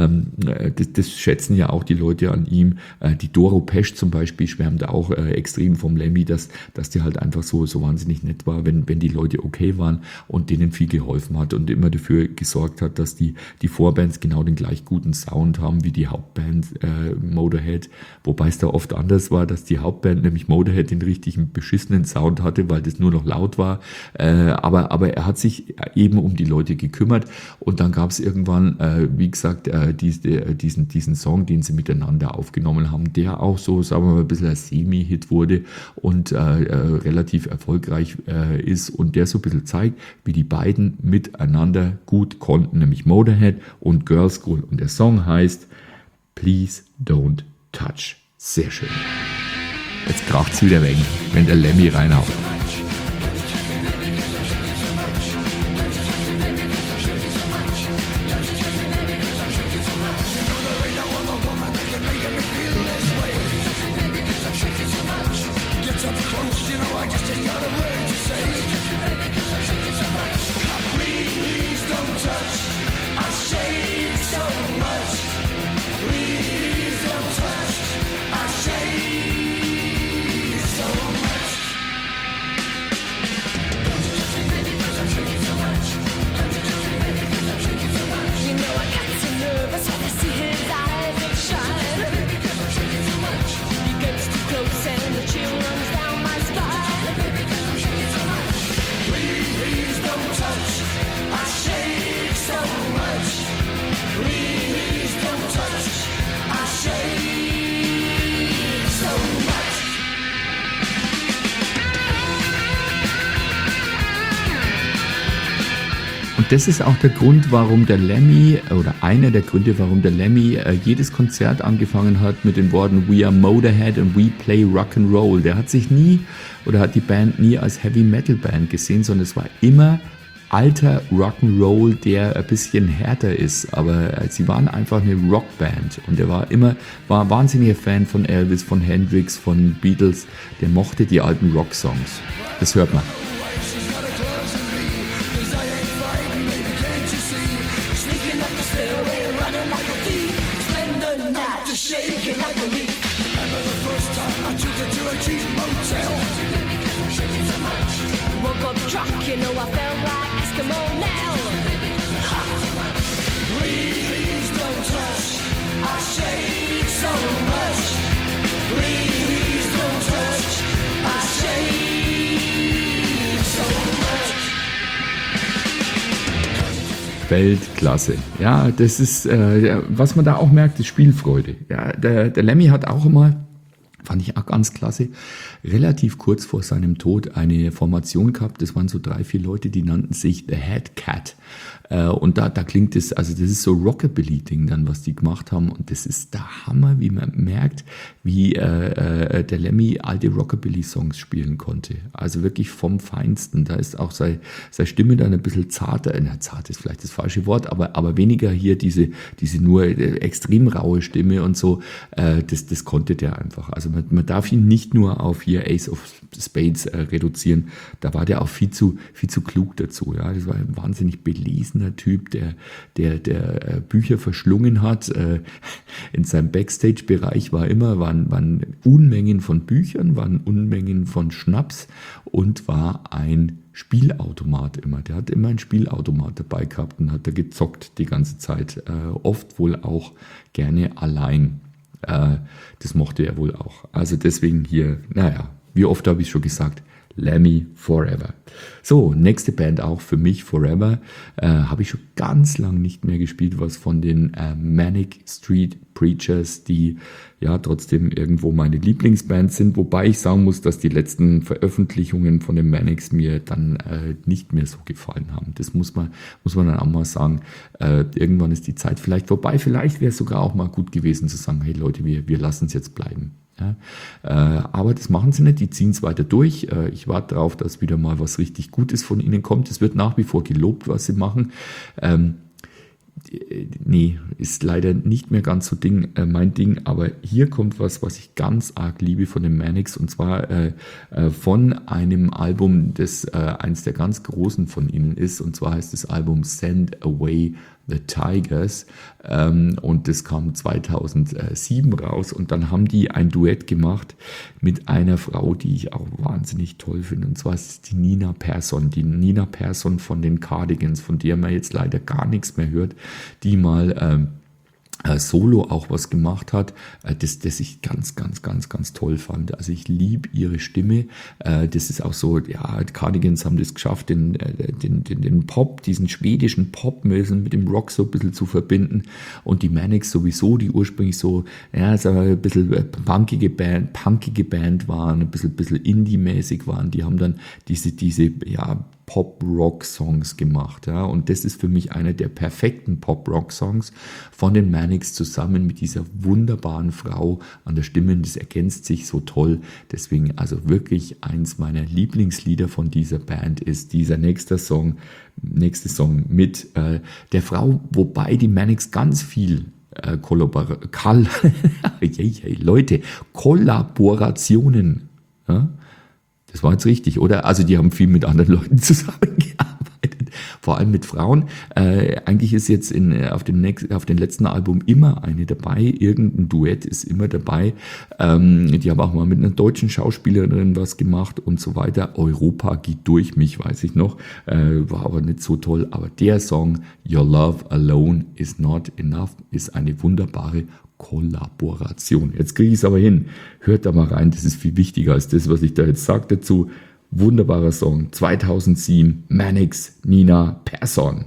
das schätzen ja auch die Leute an ihm. Die Doro Pesch zum Beispiel schwärmt auch extrem vom Lemmy, dass der halt einfach so wahnsinnig nett war, wenn die Leute okay waren und denen viel geholfen hat und immer dafür gesorgt hat, dass die Vorbands genau den gleich guten Sound haben wie die Hauptband. Motorhead Motorhead, wobei es da oft anders war, dass die Hauptband, nämlich Motorhead, den richtigen beschissenen Sound hatte, weil das nur noch laut war. Aber er hat sich eben um die Leute gekümmert und dann gab es irgendwann, wie gesagt, diesen Song, den sie miteinander aufgenommen haben, der auch so, sagen wir mal, ein bisschen ein Semi-Hit wurde und relativ erfolgreich ist und der so ein bisschen zeigt, wie die beiden miteinander gut konnten, nämlich Motorhead und Girls School. Und der Song heißt Please Don't Touch. Sehr schön. Jetzt kracht's wieder weg, wenn der Lemmy reinhaut.
You know I got so nervous when I see his eyes that shine. He gets too close and the chill runs down my spine. Please don't touch, I shake so much. Please don't touch, I shake so much.
Und das ist auch der Grund, warum der Lemmy, oder einer der Gründe, warum der Lemmy jedes Konzert angefangen hat mit den Worten We are Motorhead and we play rock and roll. Der hat sich nie, oder hat die Band nie als Heavy Metal Band gesehen, sondern es war immer alter Rock'n'Roll, der ein bisschen härter ist, aber sie waren einfach eine Rockband und er war ein wahnsinniger Fan von Elvis, von Hendrix, von Beatles, der mochte die alten Rocksongs. Das hört man.
Sneaking up the stairway, running like a thief. Spend the night just shaking like a leaf. Remember the first time I took her to a cheap motel.
Woke up drunk, you know I felt like Eskimo now.
Please don't touch, I shake so much. Please don't touch, I shake so much.
Weltklasse. Ja, das ist, was man da auch merkt, ist Spielfreude. Ja, der Lemmy hat auch immer, fand ich auch ganz klasse, relativ kurz vor seinem Tod eine Formation gehabt. Das waren so 3, 4 Leute, die nannten sich The Head Cat. Und da klingt es, also das ist so Rockabilly-Ding dann, was die gemacht haben. Und das ist der Hammer, wie man merkt, wie der Lemmy alte Rockabilly-Songs spielen konnte. Also wirklich vom Feinsten. Da ist auch seine Stimme dann ein bisschen zarter. Zart ist vielleicht das falsche Wort, aber weniger hier diese nur extrem raue Stimme und so. Das konnte der einfach. Also man darf ihn nicht nur auf hier Ace of Spades reduzieren. Da war der auch viel zu klug dazu. Ja, das war ein wahnsinnig belesener Typ, der Bücher verschlungen hat. In seinem Backstage-Bereich waren Unmengen von Büchern, waren Unmengen von Schnaps und war ein Spielautomat immer. Der hat immer ein Spielautomat dabei gehabt und hat da gezockt die ganze Zeit. Oft wohl auch gerne allein. Das mochte er wohl auch. Also deswegen hier, naja, wie oft habe ich schon gesagt, Lemmy Forever. So, nächste Band auch für mich, Forever. Habe ich schon ganz lang nicht mehr gespielt, was von den Manic Street Preachers, die ja trotzdem irgendwo meine Lieblingsband sind, wobei ich sagen muss, dass die letzten Veröffentlichungen von den Manics mir dann nicht mehr so gefallen haben. Das muss man dann auch mal sagen. Irgendwann ist die Zeit vielleicht vorbei. Vielleicht wäre es sogar auch mal gut gewesen zu sagen, hey Leute, wir lassen es jetzt bleiben. Ja, aber das machen sie nicht, die ziehen es weiter durch. Ich warte darauf, dass wieder mal was richtig Gutes von ihnen kommt. Es wird nach wie vor gelobt, was sie machen. Nee, ist leider nicht mehr ganz so mein Ding, aber hier kommt was ich ganz arg liebe von den Manics, und zwar von einem Album, das eins der ganz großen von ihnen ist, und zwar heißt das Album Send Away the Tigers, und das kam 2007 raus, und dann haben die ein Duett gemacht mit einer Frau, die ich auch wahnsinnig toll finde, und zwar ist es die Nina Persson von den Cardigans, von der man jetzt leider gar nichts mehr hört, die mal Solo auch was gemacht hat, das ich ganz, ganz, ganz, ganz toll fand. Also ich liebe ihre Stimme. Das ist auch so, ja, Cardigans haben das geschafft, den Pop, diesen schwedischen Pop mit dem Rock so ein bisschen zu verbinden. Und die Manics sowieso, die ursprünglich so, ja, so ein bisschen punkige Band waren, ein bisschen Indie-mäßig waren. Die haben dann diese ja, Pop-Rock-Songs gemacht. Ja? Und das ist für mich einer der perfekten Pop-Rock-Songs von den Manics zusammen mit dieser wunderbaren Frau an der Stimme. Das ergänzt sich so toll. Deswegen also wirklich eins meiner Lieblingslieder von dieser Band ist dieser nächste Song mit der Frau, wobei die Manics ganz viel Kollaborationen, ja? Das war jetzt richtig, oder? Also die haben viel mit anderen Leuten zusammengearbeitet, vor allem mit Frauen. Eigentlich ist jetzt auf dem letzten Album immer eine dabei, irgendein Duett ist immer dabei. Die haben auch mal mit einer deutschen Schauspielerin was gemacht und so weiter. Europa geht durch mich, weiß ich noch, war aber nicht so toll. Aber der Song Your Love Alone Is Not Enough ist eine wunderbare Kollaboration. Jetzt kriege ich es aber hin. Hört da mal rein, das ist viel wichtiger als das, was ich da jetzt sage dazu. Wunderbarer Song, 2007, Manics, Nina Persson.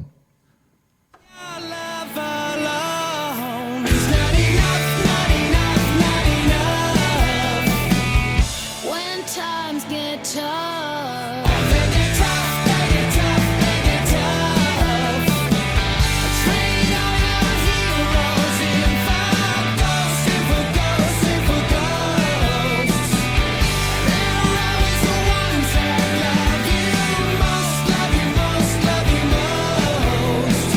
When times get tough, train all your heroes in for ghosts, They're always the ones that love you most, love you most, love you most.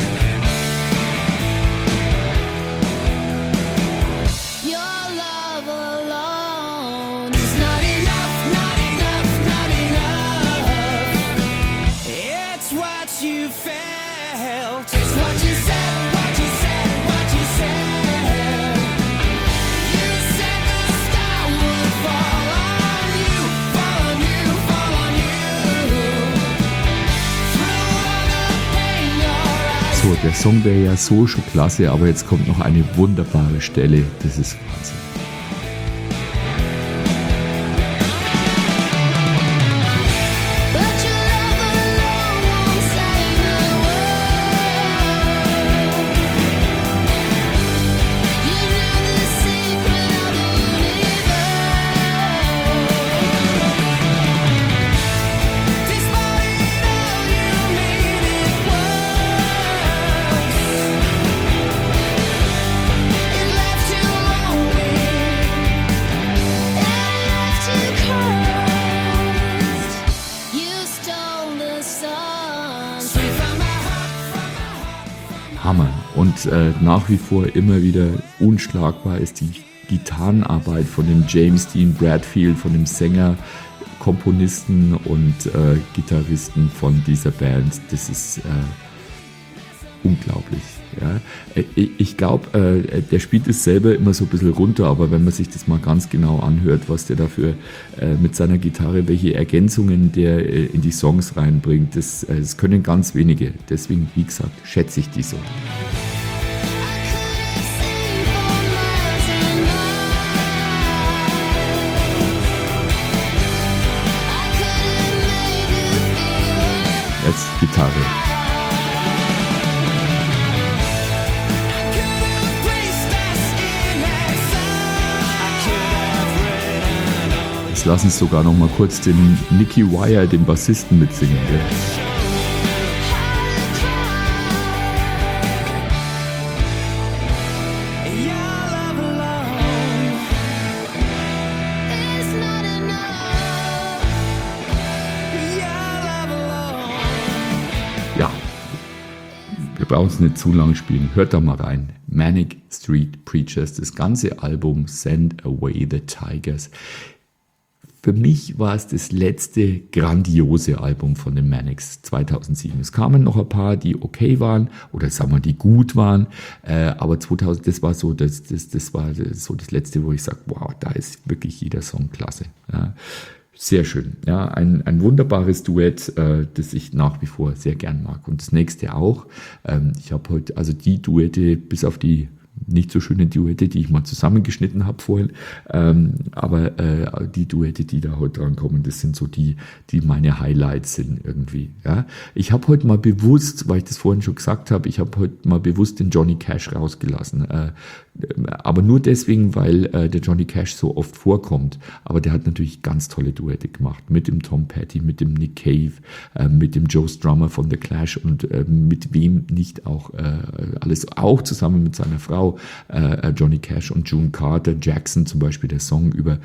Your love alone is not enough, not enough, not enough.
It's what you felt.
It's what you said, what you said, what you said. You said the sky would fall on you, fall on you, fall on you. Through all the pain your eyes.
So, der Song wäre ja so schon klasse, aber jetzt kommt noch eine wunderbare Stelle. Das ist Wahnsinn.
But your love alone won't save the world. You know the secret of the universe. Despite all, you made it worse. It left you lonely. It left you cursed. You stole the sun straight from my heart.
Hammer. Und nach wie vor immer wieder unschlagbar ist die Gitarrenarbeit von dem James Dean Bradfield, von dem Sänger, Komponisten und Gitarristen von dieser Band. Das ist unglaublich. Ja. Ich glaube, der spielt es selber immer so ein bisschen runter, aber wenn man sich das mal ganz genau anhört, was der dafür mit seiner Gitarre, welche Ergänzungen der in die Songs reinbringt, das können ganz wenige. Deswegen, wie gesagt, schätze ich die so.
I couldn't sing for miles and miles. I couldn't make you feel
Jetzt Gitarre. Jetzt lassen Sie sogar noch mal kurz den Nicky Wire, den Bassisten, mitsingen. Gell?
it's not enough.
Ja, wir brauchen es nicht zu lang spielen. Hört da mal rein. Manic Street Preachers, das ganze Album Send Away the Tigers. Für mich war es das letzte grandiose Album von den Manics 2007. Es kamen noch ein paar, die okay waren oder sagen wir, die gut waren, aber 2000, das war so das letzte, wo ich sage, wow, da ist wirklich jeder Song klasse. Ja. Sehr schön. Ja, ein wunderbares Duett, das ich nach wie vor sehr gern mag. Und das nächste auch. Ich habe heute also die Duette bis auf die nicht so schönen Duette, die ich mal zusammengeschnitten habe vorhin, aber die Duette, die da heute dran kommen, das sind so die meine Highlights sind irgendwie. Ja. Ich habe heute mal bewusst, weil ich das vorhin schon gesagt habe, ich habe heute mal bewusst den Johnny Cash rausgelassen, aber nur deswegen, weil der Johnny Cash so oft vorkommt, aber der hat natürlich ganz tolle Duette gemacht, mit dem Tom Petty, mit dem Nick Cave, mit dem Joe Strummer von The Clash und mit wem nicht auch alles, auch zusammen mit seiner Frau Johnny Cash und June Carter, Jackson zum Beispiel, der Song über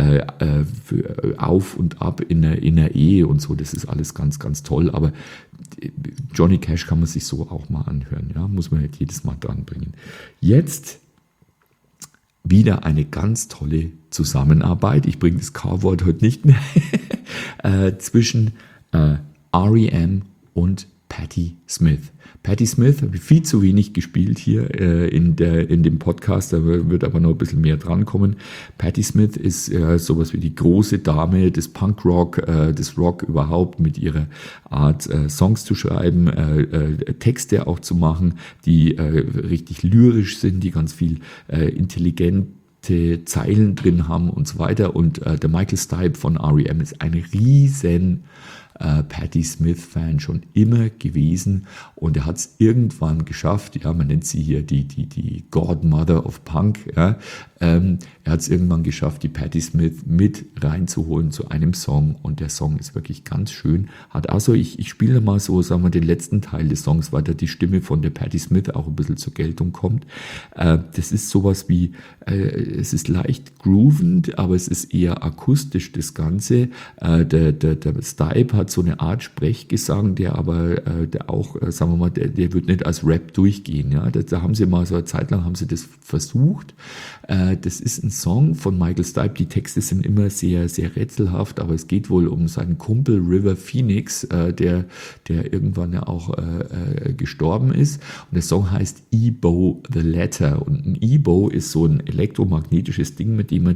Auf und Ab in der Ehe und so, das ist alles ganz, ganz toll, aber Johnny Cash kann man sich so auch mal anhören, ja, muss man halt jedes Mal dran bringen. Jetzt wieder eine ganz tolle Zusammenarbeit, ich bringe das K-Wort heute nicht mehr, zwischen R.E.M. und Patti Smith. Patti Smith habe ich viel zu wenig gespielt hier in dem Podcast, da wird aber noch ein bisschen mehr drankommen. Patti Smith ist sowas wie die große Dame des Punkrock, des Rock überhaupt, mit ihrer Art Songs zu schreiben, Texte auch zu machen, die richtig lyrisch sind, die ganz viel intelligente Zeilen drin haben und so weiter. Und der Michael Stipe von R.E.M. ist ein riesen Patti Smith-Fan schon immer gewesen und er hat es irgendwann geschafft, ja, man nennt sie hier die Godmother of Punk, ja, er hat es irgendwann geschafft, die Patti Smith mit reinzuholen zu einem Song und der Song ist wirklich ganz schön, hat also, ich spiele mal so, sagen wir, den letzten Teil des Songs, weil da die Stimme von der Patti Smith auch ein bisschen zur Geltung kommt. Das ist sowas wie, es ist leicht groovend, aber es ist eher akustisch das Ganze. Der Stipe hat so eine Art Sprechgesang, der aber der auch, sagen wir mal, der wird nicht als Rap durchgehen. Ja? Da haben sie mal so eine Zeit lang haben sie das versucht. Das ist ein Song von Michael Stipe. Die Texte sind immer sehr, sehr rätselhaft, aber es geht wohl um seinen Kumpel River Phoenix, der irgendwann ja auch gestorben ist. Und der Song heißt E-Bow the Letter. Und ein E-Bow ist so ein elektromagnetisches Ding, mit dem man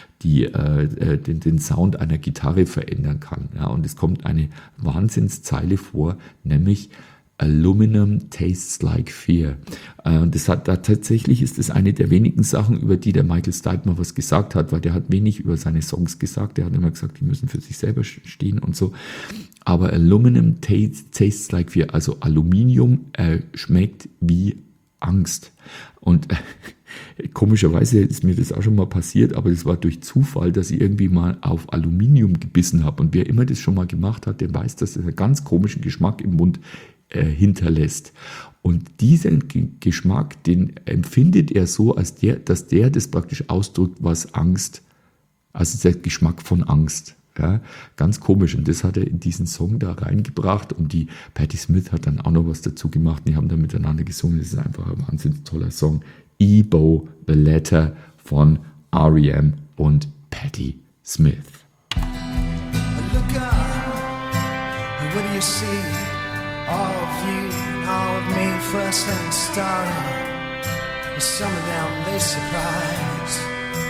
den Sound einer Gitarre verändern kann. Ja, und es kommt eine Wahnsinnszeile vor, nämlich Aluminum tastes like fear. Und tatsächlich ist es eine der wenigen Sachen, über die der Michael Stipe mal was gesagt hat, weil der hat wenig über seine Songs gesagt. Der hat immer gesagt, die müssen für sich selber stehen und so. Aber Aluminum tastes like fear, also Aluminium schmeckt wie Angst. Und komischerweise ist mir das auch schon mal passiert, aber das war durch Zufall, dass ich irgendwie mal auf Aluminium gebissen habe. Und wer immer das schon mal gemacht hat, der weiß, dass das einen ganz komischen Geschmack im Mund hinterlässt. Und diesen Geschmack, den empfindet er so, dass der das praktisch ausdrückt, was Angst, also der Geschmack von Angst. Ja, ganz komisch. Und das hat er in diesen Song da reingebracht. Und die Patti Smith hat dann auch noch was dazu gemacht. Die haben da miteinander gesungen. Das ist einfach ein wahnsinnig toller Song. E-Bow the Letter von R.E.M. und Patti Smith.
Look up, what do you see? All of you and all of me, first and starting. Some of them, they surprise.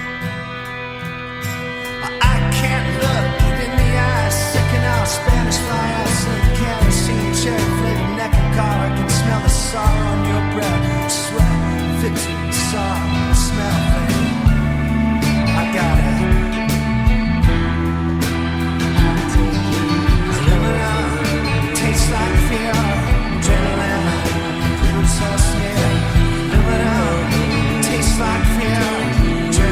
I can't look in the eyes, sicking out Spanish flyouts and kerosene, cherry flavored neck and collar. I can smell the sorrow on your breath, sweat, victory, sorrow, smell thing. I got it. Tastes like fear, adrenaline, roots us near. Live it up. Tastes like fear, adrenaline.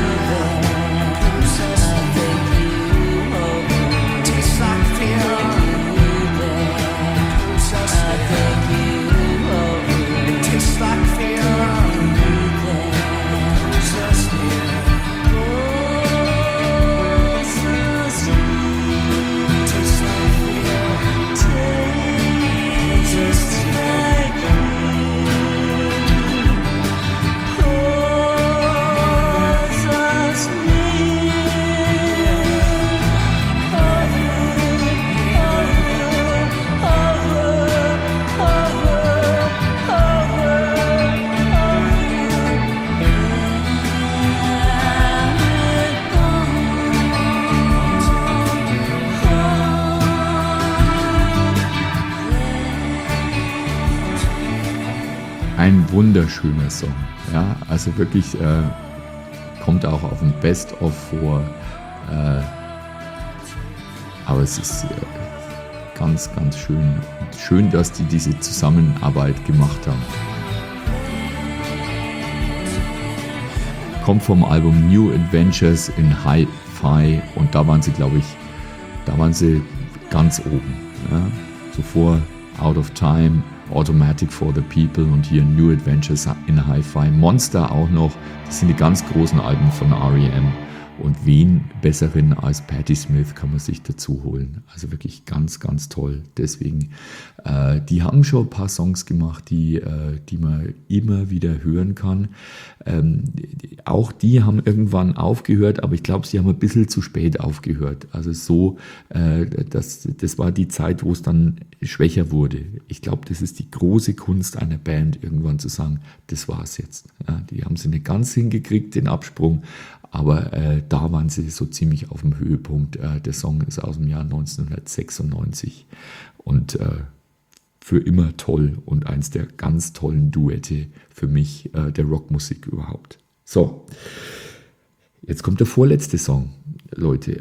Ein wunderschöner Song. Ja, also wirklich kommt auch auf ein Best-of vor. Aber es ist ganz, ganz schön. Schön, dass die diese Zusammenarbeit gemacht haben. Kommt vom Album New Adventures in Hi-Fi und da waren sie, glaube ich, ganz oben. Ja. Zuvor Out of Time, Automatic for the People und hier New Adventures in Hi-Fi. Monster auch noch. Das sind die ganz großen Alben von R.E.M. Und wen besseren als Patti Smith kann man sich dazu holen. Also wirklich ganz, ganz toll. Deswegen, die haben schon ein paar Songs gemacht, die man immer wieder hören kann. Auch die haben irgendwann aufgehört, aber ich glaube, sie haben ein bisschen zu spät aufgehört. Also so, das war die Zeit, wo es dann schwächer wurde. Ich glaube, das ist die große Kunst einer Band, irgendwann zu sagen, das war's jetzt. Ja, die haben sie nicht ganz hingekriegt, den Absprung, aber da waren sie so ziemlich auf dem Höhepunkt. Der Song ist aus dem Jahr 1996 und für immer toll und eins der ganz tollen Duette für mich der Rockmusik überhaupt. So, jetzt kommt der vorletzte Song, Leute.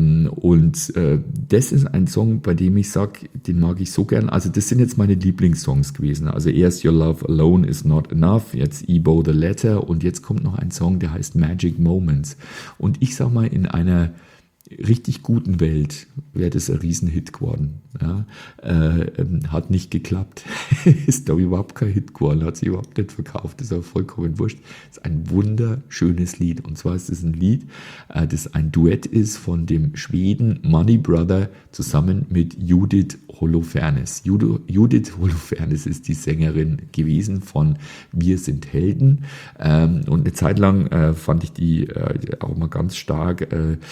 Das ist ein Song, bei dem ich sage, den mag ich so gern. Also das sind jetzt meine Lieblingssongs gewesen. Also erst Your Love Alone Is Not Enough, jetzt Ebo the Letter und jetzt kommt noch ein Song, der heißt Magic Moments. Und ich sag mal, in einer richtig guten Welt wäre das ein Riesenhit geworden. Ja, hat nicht geklappt. Ist da überhaupt kein Hit geworden, hat sich überhaupt nicht verkauft, ist aber vollkommen wurscht. Ist ein wunderschönes Lied. Und zwar ist es ein Lied, das ein Duett ist von dem Schweden Money Brother zusammen mit Judith Holofernes. Judith Holofernes ist die Sängerin gewesen von Wir sind Helden. Und eine Zeit lang fand ich die auch mal ganz stark.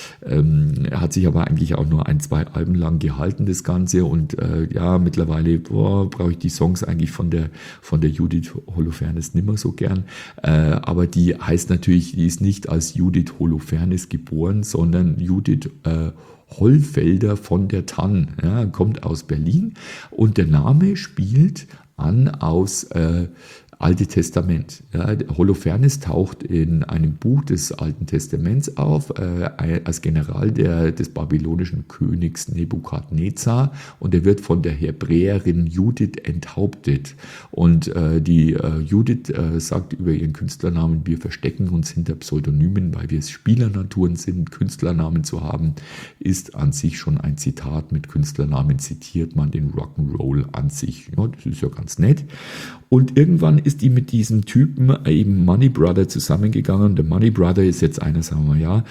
Hat sich aber eigentlich auch nur 2 Alben lang gehalten, das Ganze. Und ja, mittlerweile brauche ich die Songs eigentlich von der Judith Holofernes nimmer so gern. Aber die heißt natürlich, die ist nicht als Judith Holofernes geboren, sondern Judith Hollfelder von der Tann, ja, kommt aus Berlin und der Name spielt an aus Alte Testament. Ja, Holofernes taucht in einem Buch des Alten Testaments auf, als General des babylonischen Königs Nebukadnezar und er wird von der Hebräerin Judith enthauptet. Und die Judith sagt über ihren Künstlernamen, wir verstecken uns hinter Pseudonymen, weil wir Spielernaturen sind. Künstlernamen zu haben, ist an sich schon ein Zitat. Mit Künstlernamen zitiert man den Rock'n'Roll an sich. Ja, das ist ja ganz nett. Und irgendwann ist die mit diesem Typen, eben Money Brother, zusammengegangen. Der Money Brother ist jetzt einer, sagen wir ja,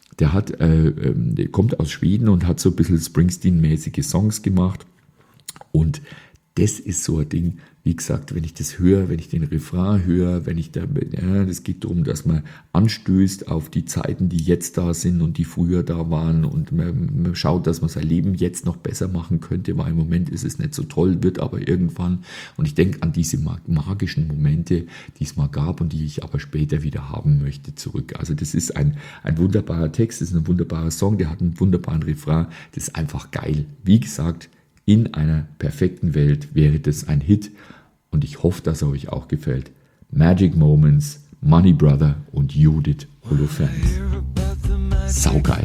der kommt aus Schweden und hat so ein bisschen Springsteen-mäßige Songs gemacht. Und das ist so ein Ding, wie gesagt, wenn ich das höre, wenn ich den Refrain höre, das geht darum, dass man anstößt auf die Zeiten, die jetzt da sind und die früher da waren und man schaut, dass man sein Leben jetzt noch besser machen könnte, weil im Moment ist es nicht so toll, wird aber irgendwann. Und ich denke an diese magischen Momente, die es mal gab und die ich aber später wieder haben möchte, zurück. Also das ist ein wunderbarer Text, das ist ein wunderbarer Song, der hat einen wunderbaren Refrain, das ist einfach geil. Wie gesagt, in einer perfekten Welt wäre das ein Hit und ich hoffe, dass er euch auch gefällt. Magic Moments, Money Brother und Judith Holofernes. Saugeil.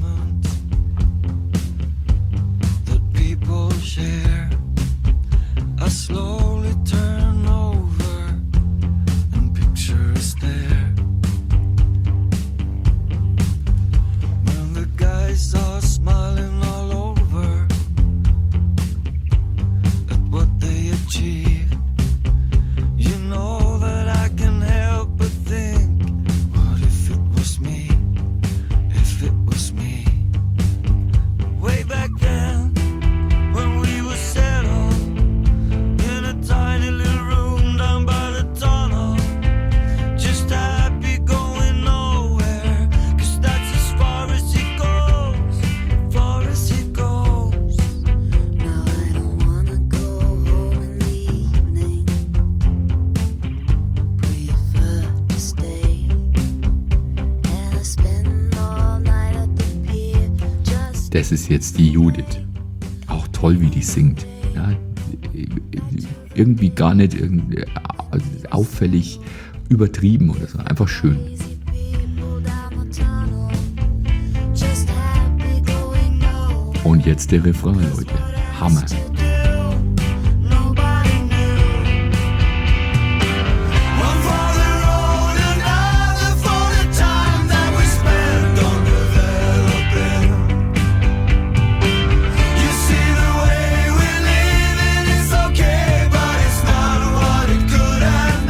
Das ist jetzt die Judith. Auch toll, wie die singt. Ja, irgendwie gar nicht also auffällig übertrieben oder so. Einfach schön.
Easy people down the tunnel, just happy going nowhere.
Und jetzt der Refrain, Leute. Hammer.
Nobody knew.
One for the road, another for the time that we spend on developing. You see the way we're living is okay, but it's not what it could have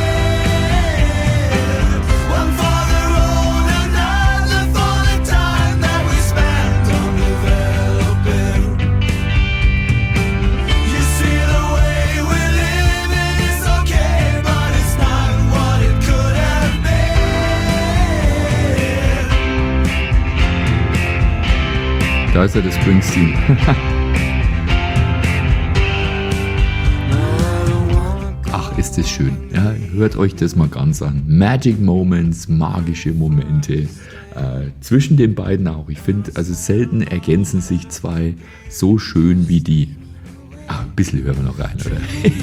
been. One for the road, another for the time that we spend on developing. You see the way we're living is okay, but it's not what it could have been.
Da ist er, das Springsteen. Ach, ist das schön. Ja, hört euch das mal ganz an. Magic Moments, magische Momente. Zwischen den beiden auch. Ich finde, also selten ergänzen sich zwei so schön wie die. Ah, ein bisschen hören wir noch rein, oder?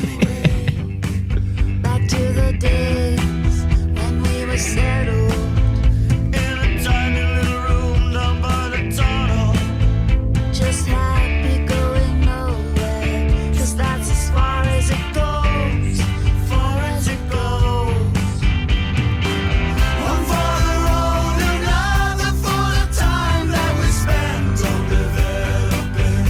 Back to the days when we were settled.
In a tiny little room down by the tunnel.
Just happy going nowhere. 'Cause that's as far as it goes. Far as it goes.
One for the road, another for the time that we spent on developing.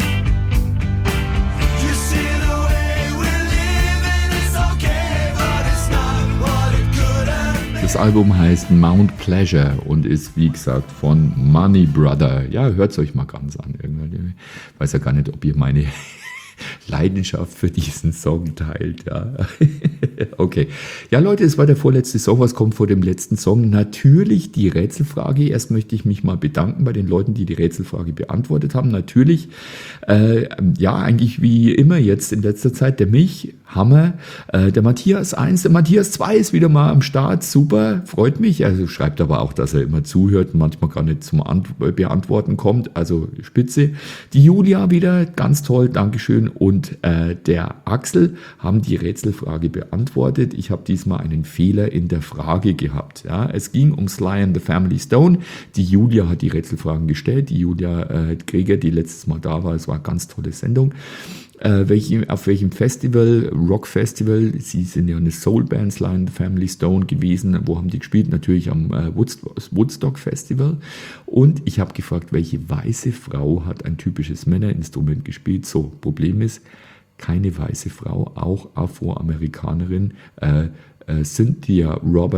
You see the way we're living is okay, but it's not what it could have been.
Das Album heißt Mount Pleasure und ist, wie gesagt, von Money Brother. Ja, hört es euch mal ganz an. Ich weiß ja gar nicht, ob ihr meine Leidenschaft für diesen Song teilt. Ja. Okay. Ja, Leute, es war der vorletzte Song. Was kommt vor dem letzten Song? Natürlich die Rätselfrage. Erst möchte ich mich mal bedanken bei den Leuten, die die Rätselfrage beantwortet haben. Natürlich, ja, eigentlich wie immer jetzt in letzter Zeit, der Mich, Hammer. Der Matthias 1, der Matthias 2 ist wieder mal am Start. Super, freut mich. Also schreibt aber auch, dass er immer zuhört und manchmal gar nicht zum Beantworten kommt. Also spitze. Die Julia wieder, ganz toll, Dankeschön. Und der Axel haben die Rätselfrage beantwortet. Ich habe diesmal einen Fehler in der Frage gehabt. Ja, es ging um Sly and the Family Stone. Die Julia hat die Rätselfragen gestellt. Die Julia Greger, die letztes Mal da war, es war eine ganz tolle Sendung. Auf welchem Festival, Rock Festival, sie sind ja eine Soulband, Sly and the Family Stone gewesen, wo haben die gespielt? Natürlich am Woodstock Festival. Und ich habe gefragt, welche weiße Frau hat ein typisches Männerinstrument gespielt? So, Problem ist, keine weiße Frau, auch Afroamerikanerin, Cynthia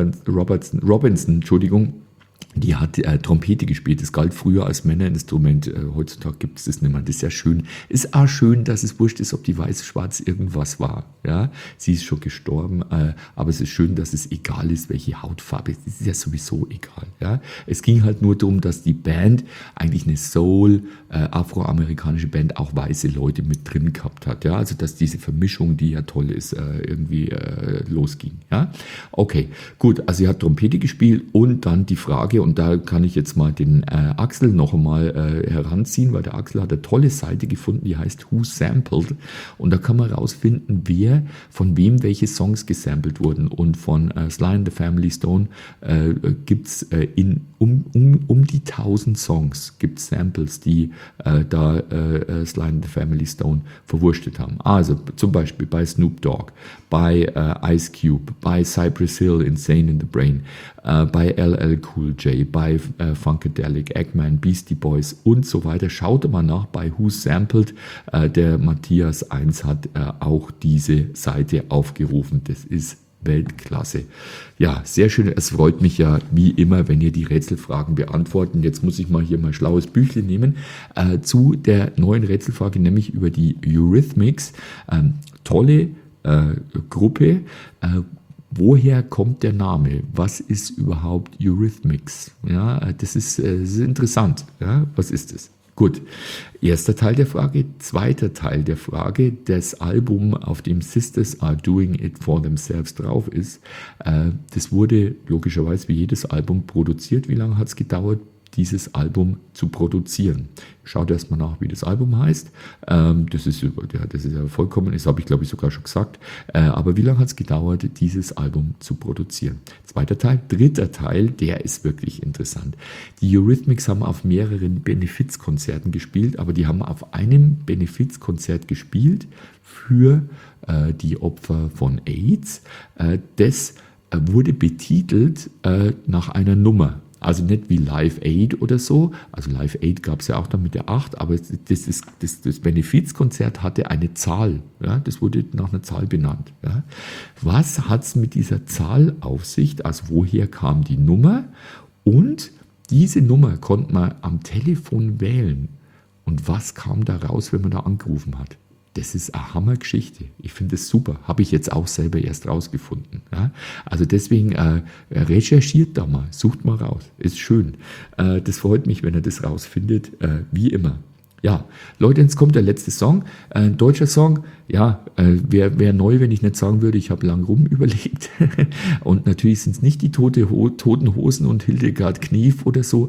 Robinson, Entschuldigung, die hat Trompete gespielt. Das galt früher als Männerinstrument. Heutzutage gibt es das nicht mehr. Das ist ja schön. Ist auch schön, dass es wurscht ist, ob die weiß-schwarz irgendwas war. Ja? Sie ist schon gestorben, aber es ist schön, dass es egal ist, welche Hautfarbe. Das ist ja sowieso egal. Ja? Es ging halt nur darum, dass die Band eigentlich eine afroamerikanische Band auch weiße Leute mit drin gehabt hat. Ja? Also dass diese Vermischung, die ja toll ist, irgendwie losging. Ja? Okay, gut. Also sie hat Trompete gespielt und dann die Frage, und da kann ich jetzt mal den Axel noch einmal heranziehen, weil der Axel hat eine tolle Seite gefunden, die heißt Who Sampled, und da kann man rausfinden, von wem welche Songs gesampelt wurden, und von Sly and the Family Stone gibt es um die 1000 Songs gibt Samples, die Sly and the Family Stone verwurstet haben. Also zum Beispiel bei Snoop Dogg, bei Ice Cube, bei Cypress Hill, Insane in the Brain, bei LL Cool J, bei Funkadelic, Eggman, Beastie Boys und so weiter. Schaut mal nach bei Who Sampled. Der Matthias 1 hat auch diese Seite aufgerufen. Das ist Weltklasse. Ja, sehr schön. Es freut mich ja wie immer, wenn ihr die Rätselfragen beantwortet. Jetzt muss ich mal hier mein schlaues Büchle nehmen zu der neuen Rätselfrage, nämlich über die Eurythmics. Tolle Gruppe. Woher kommt der Name? Was ist überhaupt Eurythmics? Ja, das ist interessant. Ja, was ist es? Gut, erster Teil der Frage. Zweiter Teil der Frage. Das Album, auf dem Sisters Are Doing It For Themselves drauf ist, das wurde logischerweise wie jedes Album produziert. Wie lange hat es gedauert? dieses Album zu produzieren. Schaut erstmal nach, wie das Album heißt. Das ist ja vollkommen, das habe ich glaube ich sogar schon gesagt. Aber wie lange hat es gedauert, dieses Album zu produzieren? Zweiter Teil. Dritter Teil, der ist wirklich interessant. Die Eurythmics haben auf mehreren Benefizkonzerten gespielt, aber die haben auf einem Benefizkonzert gespielt für die Opfer von AIDS. Das wurde betitelt nach einer Nummer. Also nicht wie Live Aid oder so. Also Live Aid gab es ja auch dann mit der 8, aber das Benefizkonzert hatte eine Zahl. Ja? Das wurde nach einer Zahl benannt. Ja? Was hat es mit dieser Zahl auf sich? Also woher kam die Nummer? Und diese Nummer konnte man am Telefon wählen. Und was kam da raus, wenn man da angerufen hat? Das ist eine Hammergeschichte. Ich finde das super. Habe ich jetzt auch selber erst rausgefunden. Ja? Also deswegen recherchiert da mal, sucht mal raus. Ist schön. Das freut mich, wenn ihr das rausfindet, wie immer. Ja, Leute, jetzt kommt der letzte Song. Ein deutscher Song. Ja, wäre neu, wenn ich nicht sagen würde, ich habe lang rum überlegt. Und natürlich sind es nicht die Toten Hosen und Hildegard Knef oder so.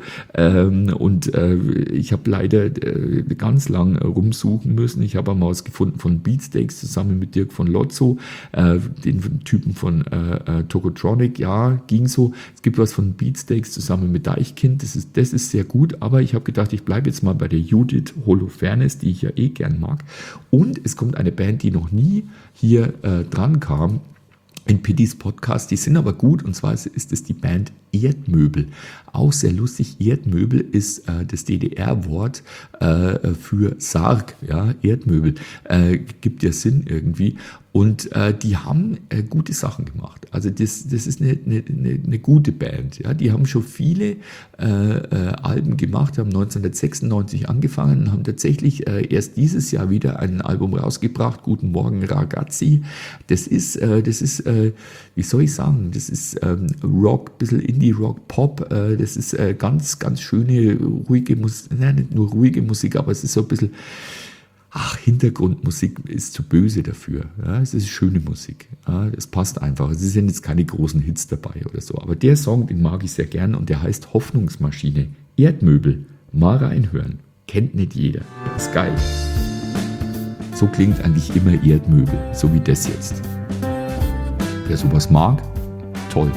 Ich habe leider ganz lang rumsuchen müssen. Ich habe einmal was gefunden von Beatsteaks zusammen mit Dirk von Lotzo, den Typen von Tokotronic. Ja, ging so. Es gibt was von Beatsteaks zusammen mit Deichkind. Das ist sehr gut, aber ich habe gedacht, ich bleibe jetzt mal bei der Judith Holofernes, die ich ja gern mag. Und es kommt eine Band, die noch nie hier dran kam in Pittys Podcast. Die sind aber gut, und zwar ist es die Band Erdmöbel. Auch sehr lustig. Erdmöbel ist das DDR-Wort für Sarg. Ja, Erdmöbel. Gibt ja Sinn irgendwie. Und die haben gute Sachen gemacht. Also das ist eine gute Band. Ja? Die haben schon viele Alben gemacht, haben 1996 angefangen und haben tatsächlich erst dieses Jahr wieder ein Album rausgebracht, Guten Morgen Ragazzi. Das ist wie soll ich sagen, das ist Rock, ein bisschen Indie-Rock, Pop. Das ist ganz, ganz schöne, ruhige Musik. Nein, nicht nur ruhige Musik, aber es ist so ein bisschen... Hintergrundmusik ist zu böse dafür. Ja, es ist schöne Musik. Ja, das passt einfach. Es sind jetzt keine großen Hits dabei oder so. Aber der Song, den mag ich sehr gern und der heißt Hoffnungsmaschine. Erdmöbel. Mal reinhören. Kennt nicht jeder. Ist geil. So klingt eigentlich immer Erdmöbel. So wie das jetzt. Wer sowas mag, toll.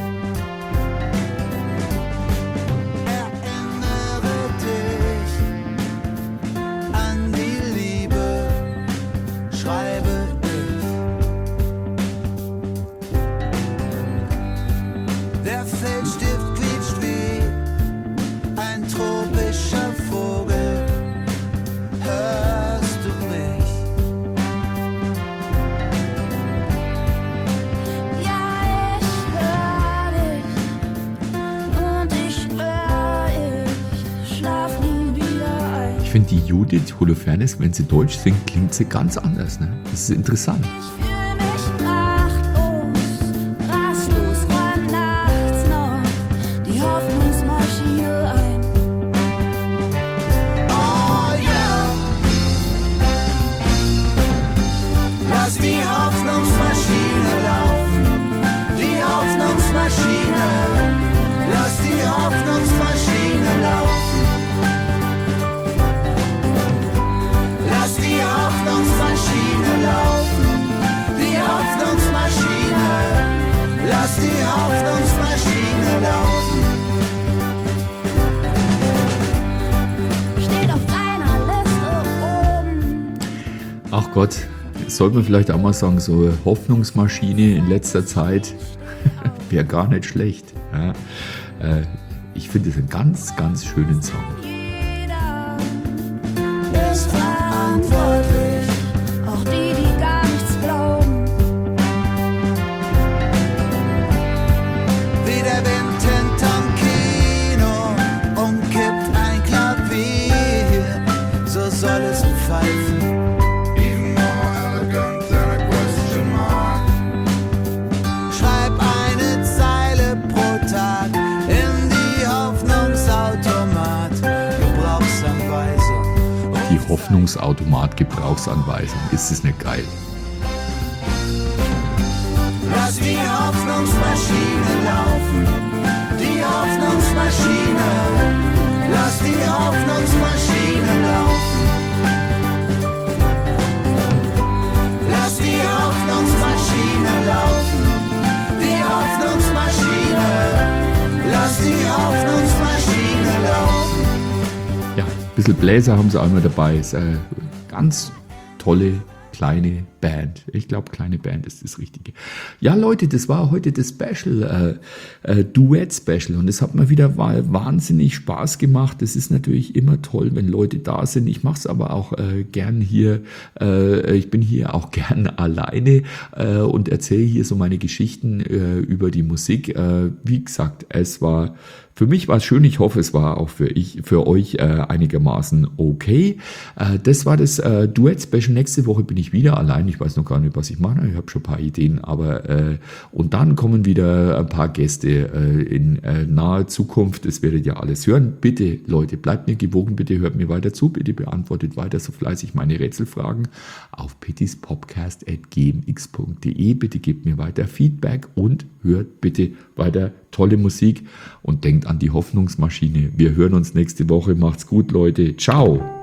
Erinnere dich an die Liebe, schreibe ich. Der Filzstift quietscht wie ein tropischer Vogel. Hörst du mich?
Ja, ich hör dich und ich schlaf nie wieder ein.
Ich finde die Judith Holofernes, wenn sie Deutsch singt, klingt sie ganz anders. Ne? Das ist interessant.
Ich fühl mich machtlos, rastlos, räum nachts noch die Hoffnungsmaschine ein.
Oh yeah! Lass die Hoffnungsmaschine laufen, die Hoffnungsmaschine. Lass die Hoffnungsmaschine laufen. Lass die Hoffnungsmaschine laufen, die Hoffnungsmaschine. Lass die Hoffnungsmaschine laufen.
Steht auf einer Liste oben.
Ach Gott, sollte man vielleicht auch mal sagen, so Hoffnungsmaschine in letzter Zeit wäre gar nicht schlecht. Ja. Ich finde es einen ganz, ganz schönen Song.
Jeder ist verantwortlich, auch die, die gar nichts glauben.
Wie der Wind hinterm Kino umkippt ein Klavier, so soll es pfeifen. Even more elegant than a question mark. Schreib eine Zeile pro Tag in die Hoffnungsautomat. Gebrauchsanweisung.
Die Hoffnungsautomat-Gebrauchsanweisung. Ist es nicht geil?
Lass die Hoffnungsmaschine laufen, die Hoffnungsmaschine. Hoffnungsmaschine laufen. Lass die Hoffnungsmaschine laufen. Die Hoffnungsmaschine. Lass die Hoffnungsmaschine laufen.
Ja, ein bisschen Bläser haben sie auch immer dabei. Ist eine ganz tolle kleine Band. Ich glaube, kleine Band ist das Richtige. Ja, Leute, das war heute das Special, Duett-Special. Und es hat mir wieder wahnsinnig Spaß gemacht. Es ist natürlich immer toll, wenn Leute da sind. Ich mache es aber auch gern hier. Ich bin hier auch gern alleine und erzähle hier so meine Geschichten über die Musik. Wie gesagt, für mich war es schön, ich hoffe, es war auch für euch einigermaßen okay. Das war das Duett-Special. Nächste Woche bin ich wieder allein. Ich weiß noch gar nicht, was ich mache. Ich habe schon ein paar Ideen, aber und dann kommen wieder ein paar Gäste in naher Zukunft. Das werdet ihr alles hören. Bitte, Leute, bleibt mir gewogen, bitte hört mir weiter zu, bitte beantwortet weiter so fleißig meine Rätselfragen auf pittispodcast@gmx.de. Bitte gebt mir weiter Feedback und hört bitte weiter tolle Musik und denkt an die Hoffnungsmaschine. Wir hören uns nächste Woche. Macht's gut, Leute. Ciao.